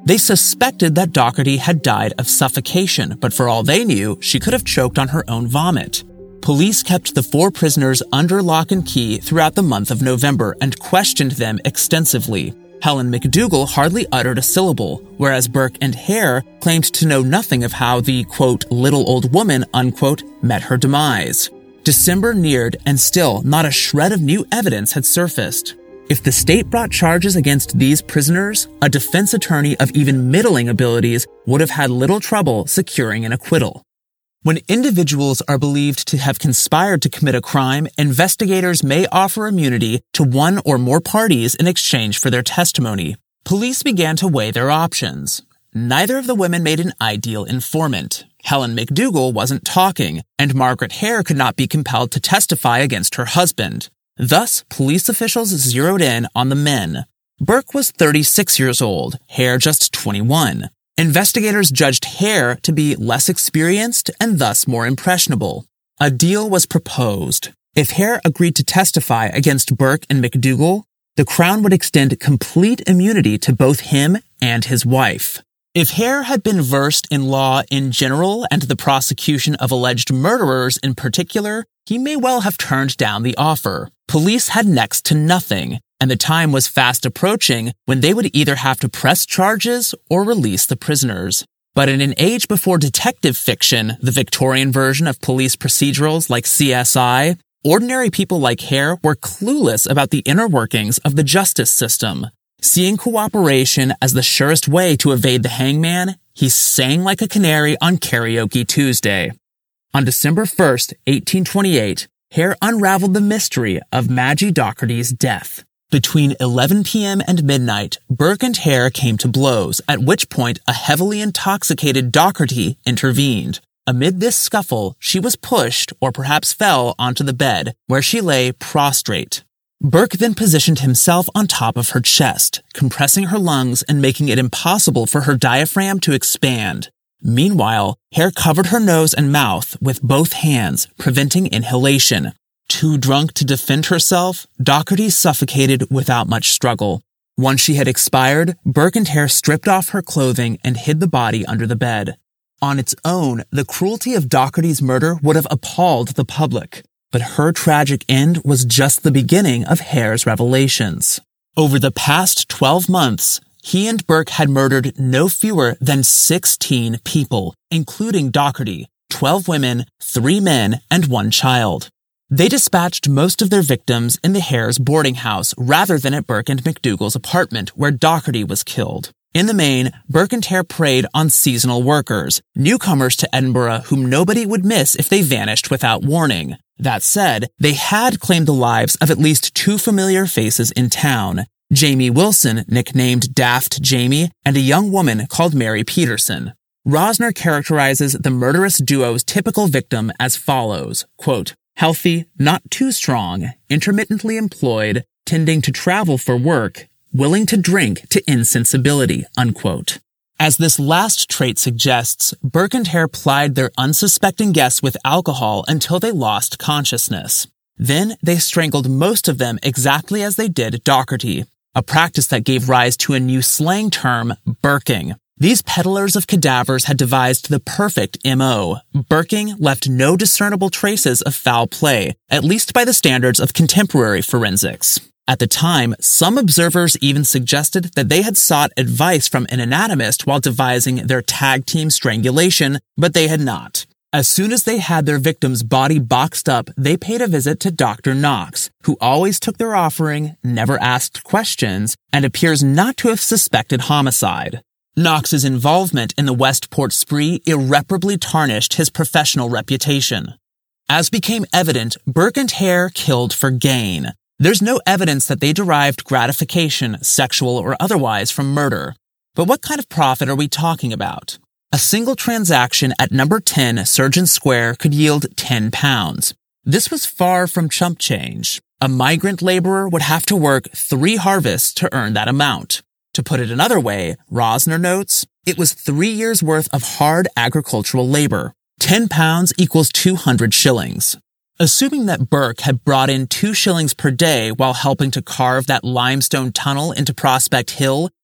They suspected that Dougherty had died of suffocation, but for all they knew, she could have choked on her own vomit. Police kept the four prisoners under lock and key throughout the month of November and questioned them extensively. Helen McDougal hardly uttered a syllable, whereas Burke and Hare claimed to know nothing of how the, quote, little old woman, unquote, met her demise. December neared and still not a shred of new evidence had surfaced. If the state brought charges against these prisoners, a defense attorney of even middling abilities would have had little trouble securing an acquittal. When individuals are believed to have conspired to commit a crime, investigators may offer immunity to one or more parties in exchange for their testimony. Police began to weigh their options. Neither of the women made an ideal informant. Helen McDougal wasn't talking, and Margaret Hare could not be compelled to testify against her husband. Thus, police officials zeroed in on the men. Burke was thirty-six years old, Hare just twenty-one. Investigators judged Hare to be less experienced and thus more impressionable. A deal was proposed. If Hare agreed to testify against Burke and McDougal, the Crown would extend complete immunity to both him and his wife. If Hare had been versed in law in general and the prosecution of alleged murderers in particular, he may well have turned down the offer. Police had next to nothing, and the time was fast approaching when they would either have to press charges or release the prisoners. But in an age before detective fiction, the Victorian version of police procedurals like C S I, ordinary people like Hare were clueless about the inner workings of the justice system. Seeing cooperation as the surest way to evade the hangman, he sang like a canary on Karaoke Tuesday. On December first, eighteen twenty-eight, Hare unraveled the mystery of Maggie Dougherty's death. Between eleven p.m. and midnight, Burke and Hare came to blows, at which point a heavily intoxicated Dougherty intervened. Amid this scuffle, she was pushed, or perhaps fell, onto the bed, where she lay prostrate. Burke then positioned himself on top of her chest, compressing her lungs and making it impossible for her diaphragm to expand. Meanwhile, Hare covered her nose and mouth with both hands, preventing inhalation. Too drunk to defend herself, Dougherty suffocated without much struggle. Once she had expired, Burke and Hare stripped off her clothing and hid the body under the bed. On its own, the cruelty of Dougherty's murder would have appalled the public, but her tragic end was just the beginning of Hare's revelations. Over the past twelve months, he and Burke had murdered no fewer than sixteen people, including Dougherty, twelve women, three men, and one child. They dispatched most of their victims in the Hare's boarding house rather than at Burke and McDougal's apartment, where Dougherty was killed. In the main, Burke and Hare preyed on seasonal workers, newcomers to Edinburgh whom nobody would miss if they vanished without warning. That said, they had claimed the lives of at least two familiar faces in town, Jamie Wilson, nicknamed Daft Jamie, and a young woman called Mary Peterson. Rosner characterizes the murderous duo's typical victim as follows, quote, healthy, not too strong, intermittently employed, tending to travel for work, willing to drink to insensibility, unquote. As this last trait suggests, Burke and Hare plied their unsuspecting guests with alcohol until they lost consciousness. Then they strangled most of them exactly as they did Dougherty, a practice that gave rise to a new slang term, burking. These peddlers of cadavers had devised the perfect M O. Burking left no discernible traces of foul play, at least by the standards of contemporary forensics. At the time, some observers even suggested that they had sought advice from an anatomist while devising their tag-team strangulation, but they had not. As soon as they had their victim's body boxed up, they paid a visit to Doctor Knox, who always took their offering, never asked questions, and appears not to have suspected homicide. Knox's involvement in the Westport spree irreparably tarnished his professional reputation. As became evident, Burke and Hare killed for gain. There's no evidence that they derived gratification, sexual or otherwise, from murder. But what kind of profit are we talking about? A single transaction at number ten Surgeon Square could yield ten pounds. This was far from chump change. A migrant laborer would have to work three harvests to earn that amount. To put it another way, Rosner notes, it was three years' worth of hard agricultural labor. Ten pounds equals two hundred shillings. Assuming that Burke had brought in two shillings per day while helping to carve that limestone tunnel into Prospect Hill,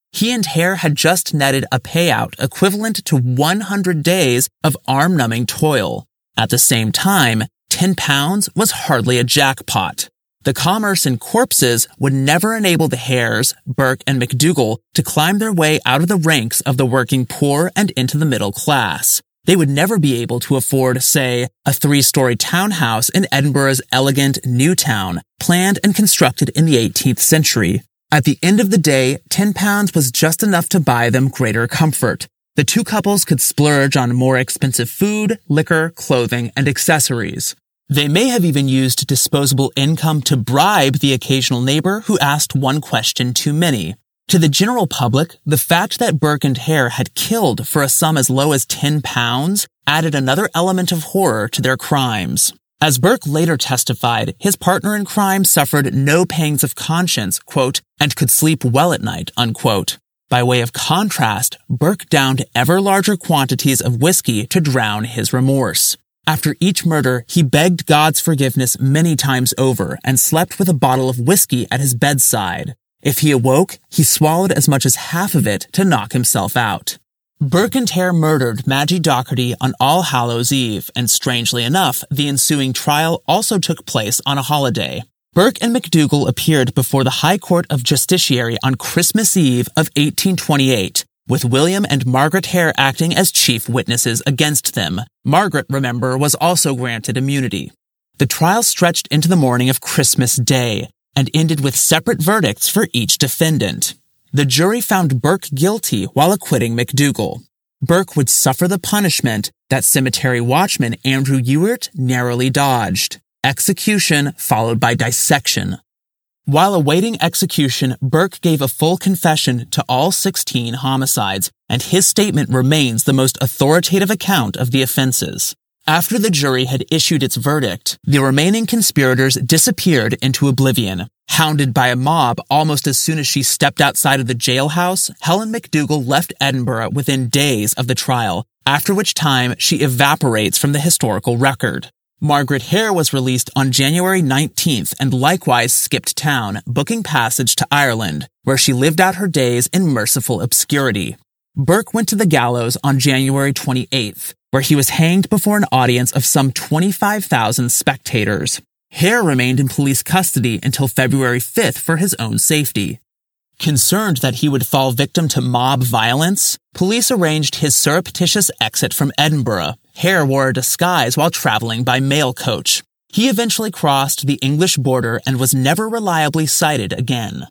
He and Hare had just netted a payout equivalent to one hundred days of arm-numbing toil. At the same time, ten pounds was hardly a jackpot. The commerce in corpses would never enable the Hares, Burke, and McDougal to climb their way out of the ranks of the working poor and into the middle class. They would never be able to afford, say, a three-story townhouse in Edinburgh's elegant New Town, planned and constructed in the eighteenth century. At the end of the day, ten pounds was just enough to buy them greater comfort. The two couples could splurge on more expensive food, liquor, clothing, and accessories. They may have even used disposable income to bribe the occasional neighbor who asked one question too many. To the general public, the fact that Burke and Hare had killed for a sum as low as ten pounds added another element of horror to their crimes. As Burke later testified, his partner in crime suffered no pangs of conscience, quote, and could sleep well at night, unquote. By way of contrast, Burke downed ever larger quantities of whiskey to drown his remorse. After each murder, he begged God's forgiveness many times over and slept with a bottle of whiskey at his bedside. If he awoke, he swallowed as much as half of it to knock himself out. Burke and Hare murdered Maggie Docherty on All Hallows Eve, and strangely enough, the ensuing trial also took place on a holiday. Burke and McDougal appeared before the High Court of Justiciary on Christmas Eve of eighteen twenty-eight, with William and Margaret Hare acting as chief witnesses against them. Margaret, remember, was also granted immunity. The trial stretched into the morning of Christmas Day and ended with separate verdicts for each defendant. The jury found Burke guilty while acquitting McDougal. Burke would suffer the punishment that cemetery watchman Andrew Ewart narrowly dodged: execution followed by dissection. While awaiting execution, Burke gave a full confession to all sixteen homicides, and his statement remains the most authoritative account of the offenses. After the jury had issued its verdict, the remaining conspirators disappeared into oblivion. Hounded by a mob almost as soon as she stepped outside of the jailhouse, Helen McDougal left Edinburgh within days of the trial, after which time she evaporates from the historical record. Margaret Hare was released on January nineteenth and likewise skipped town, booking passage to Ireland, where she lived out her days in merciful obscurity. Burke went to the gallows on January twenty-eighth, where he was hanged before an audience of some twenty-five thousand spectators. Hare remained in police custody until February fifth for his own safety. Concerned that he would fall victim to mob violence, police arranged his surreptitious exit from Edinburgh. Hare wore a disguise while traveling by mail coach. He eventually crossed the English border and was never reliably sighted again.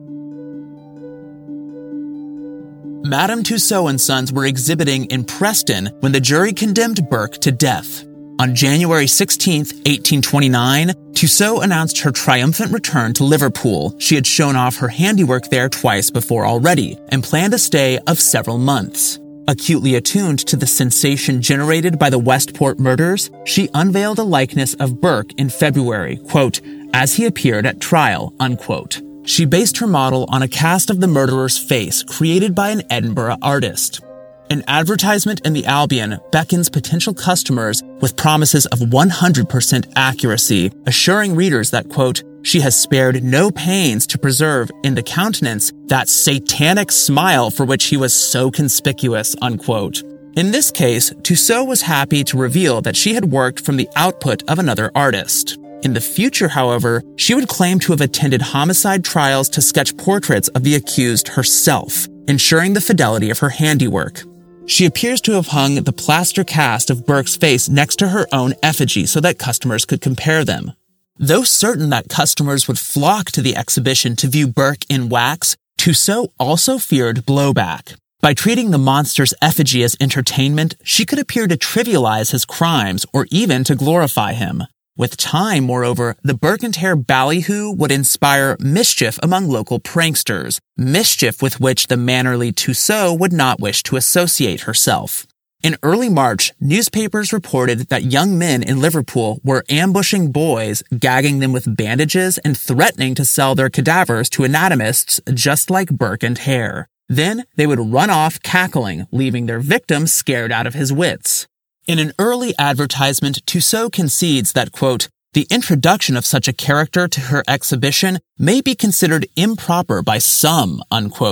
Madame Tussaud and Sons were exhibiting in Preston when the jury condemned Burke to death. On January sixteenth, eighteen twenty-nine, Tussaud announced her triumphant return to Liverpool. She had shown off her handiwork there twice before already and planned a stay of several months. Acutely attuned to the sensation generated by the Westport murders, she unveiled a likeness of Burke in February, quote, as he appeared at trial, unquote. She based her model on a cast of the murderer's face created by an Edinburgh artist. An advertisement in the Albion beckons potential customers with promises of one hundred percent accuracy, assuring readers that, quote, she has spared no pains to preserve in the countenance that satanic smile for which he was so conspicuous, unquote. In this case, Tussaud was happy to reveal that she had worked from the output of another artist. In the future, however, she would claim to have attended homicide trials to sketch portraits of the accused herself, ensuring the fidelity of her handiwork. She appears to have hung the plaster cast of Burke's face next to her own effigy so that customers could compare them. Though certain that customers would flock to the exhibition to view Burke in wax, Tussaud also feared blowback. By treating the monster's effigy as entertainment, she could appear to trivialize his crimes or even to glorify him. With time, moreover, the Burke and Hare ballyhoo would inspire mischief among local pranksters, mischief with which the mannerly Tussaud would not wish to associate herself. In early March, newspapers reported that young men in Liverpool were ambushing boys, gagging them with bandages, and threatening to sell their cadavers to anatomists just like Burke and Hare. Then they would run off cackling, leaving their victim scared out of his wits. In an early advertisement, Tussaud concedes that, quote, the introduction of such a character to her exhibition may be considered improper by some, unquote.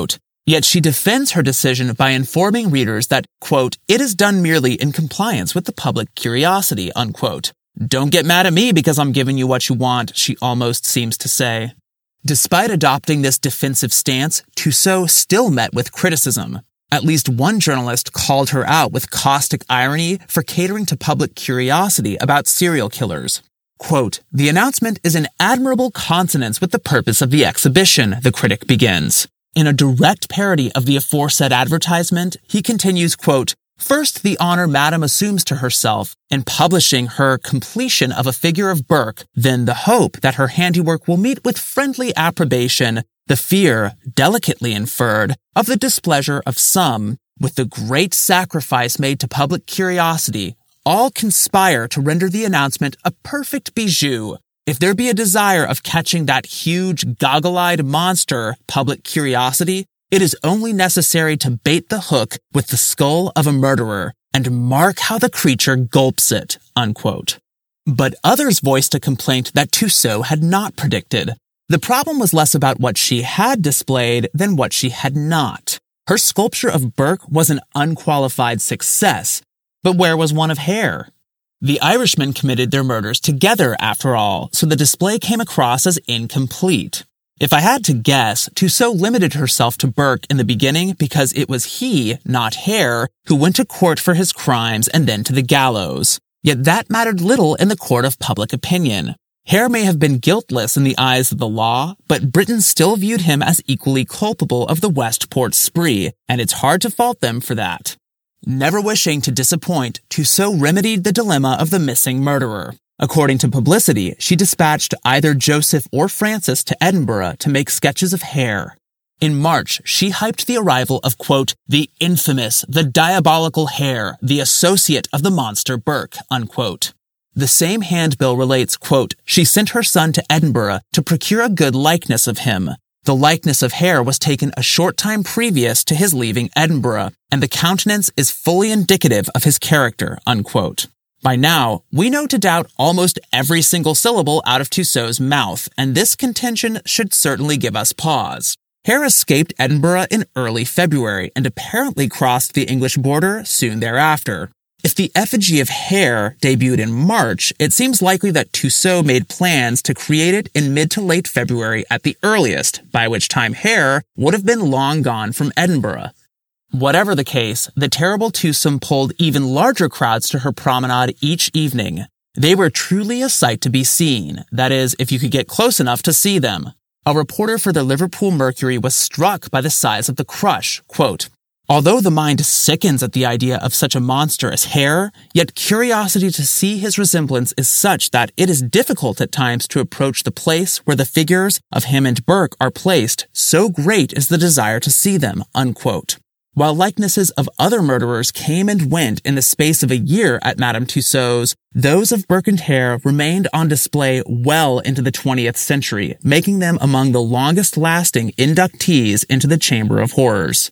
Yet she defends her decision by informing readers that, quote, it is done merely in compliance with the public curiosity, unquote. Don't get mad at me because I'm giving you what you want, she almost seems to say. Despite adopting this defensive stance, Tussaud still met with criticism. At least one journalist called her out with caustic irony for catering to public curiosity about serial killers. Quote, the announcement is in admirable consonance with the purpose of the exhibition, the critic begins. In a direct parody of the aforesaid advertisement, he continues, quote, first, the honor Madame assumes to herself in publishing her completion of a figure of Burke, then the hope that her handiwork will meet with friendly approbation, the fear, delicately inferred, of the displeasure of some, with the great sacrifice made to public curiosity, all conspire to render the announcement a perfect bijou. If there be a desire of catching that huge, goggle-eyed monster, public curiosity, it is only necessary to bait the hook with the skull of a murderer and mark how the creature gulps it, unquote. But others voiced a complaint that Tussaud had not predicted. The problem was less about what she had displayed than what she had not. Her sculpture of Burke was an unqualified success, but where was one of Hare? The Irishmen committed their murders together, after all, so the display came across as incomplete. If I had to guess, Tussaud limited herself to Burke in the beginning because it was he, not Hare, who went to court for his crimes and then to the gallows. Yet that mattered little in the court of public opinion. Hare may have been guiltless in the eyes of the law, but Britain still viewed him as equally culpable of the Westport spree, and it's hard to fault them for that. Never wishing to disappoint, Tussaud remedied the dilemma of the missing murderer. According to Publicity, she dispatched either Joseph or Francis to Edinburgh to make sketches of Hare. In March, she hyped the arrival of, quote, the infamous, the diabolical Hare, the associate of the monster Burke, unquote. The same handbill relates, quote, she sent her son to Edinburgh to procure a good likeness of him. The likeness of Hare was taken a short time previous to his leaving Edinburgh, and the countenance is fully indicative of his character, unquote. By now, we know to doubt almost every single syllable out of Tussaud's mouth, and this contention should certainly give us pause. Hare escaped Edinburgh in early February and apparently crossed the English border soon thereafter. If the effigy of Hare debuted in March, it seems likely that Tussaud made plans to create it in mid to late February at the earliest, by which time Hare would have been long gone from Edinburgh. Whatever the case, the terrible twosome pulled even larger crowds to her promenade each evening. They were truly a sight to be seen, that is, if you could get close enough to see them. A reporter for the Liverpool Mercury was struck by the size of the crush, quote, although the mind sickens at the idea of such a monster as Hare, yet curiosity to see his resemblance is such that it is difficult at times to approach the place where the figures of him and Burke are placed, so great is the desire to see them, unquote. While likenesses of other murderers came and went in the space of a year at Madame Tussaud's, those of Burke and Hare remained on display well into the twentieth century, making them among the longest-lasting inductees into the Chamber of Horrors.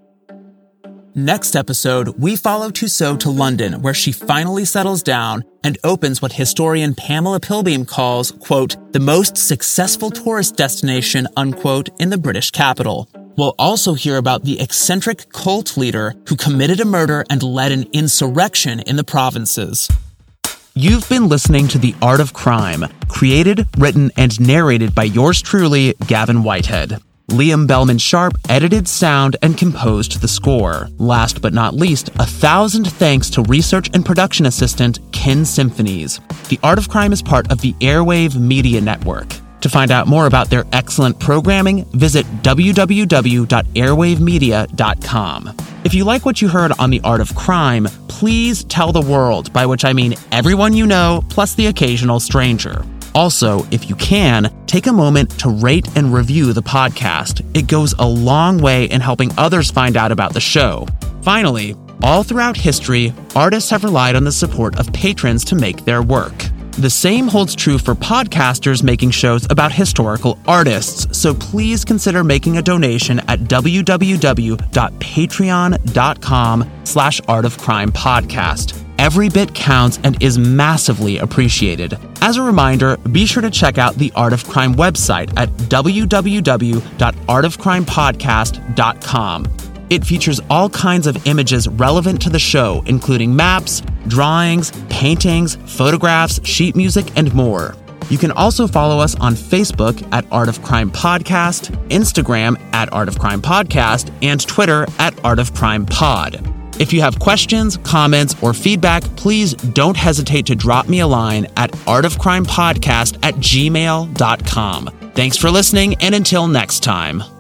Next episode, we follow Tussaud to London, where she finally settles down and opens what historian Pamela Pilbeam calls, quote, the most successful tourist destination, unquote, in the British capital. We'll also hear about the eccentric cult leader who committed a murder and led an insurrection in the provinces. You've been listening to The Art of Crime, created, written, and narrated by yours truly, Gavin Whitehead. Liam Bellman Sharp edited sound and composed the score. Last but not least, a thousand thanks to research and production assistant Ken Symphonies. The Art of Crime is part of the Airwave Media Network. To find out more about their excellent programming, visit w w w dot airwave media dot com. If you like what you heard on The Art of Crime, please tell the world, by which I mean everyone you know, plus the occasional stranger. Also, if you can, take a moment to rate and review the podcast. It goes a long way in helping others find out about the show. Finally, all throughout history, artists have relied on the support of patrons to make their work. The same holds true for podcasters making shows about historical artists, so please consider making a donation at w w w dot patreon dot com slash art of crime podcast. Every bit counts and is massively appreciated. As a reminder, be sure to check out the Art of Crime website at w w w dot art of crime podcast dot com. It features all kinds of images relevant to the show, including maps, drawings, paintings, photographs, sheet music, and more. You can also follow us on Facebook at Art of Crime Podcast, Instagram at Art of Crime Podcast, and Twitter at Art of Crime Pod. If you have questions, comments, or feedback, please don't hesitate to drop me a line at artofcrimepodcast at gmail dot com. Thanks for listening, and until next time.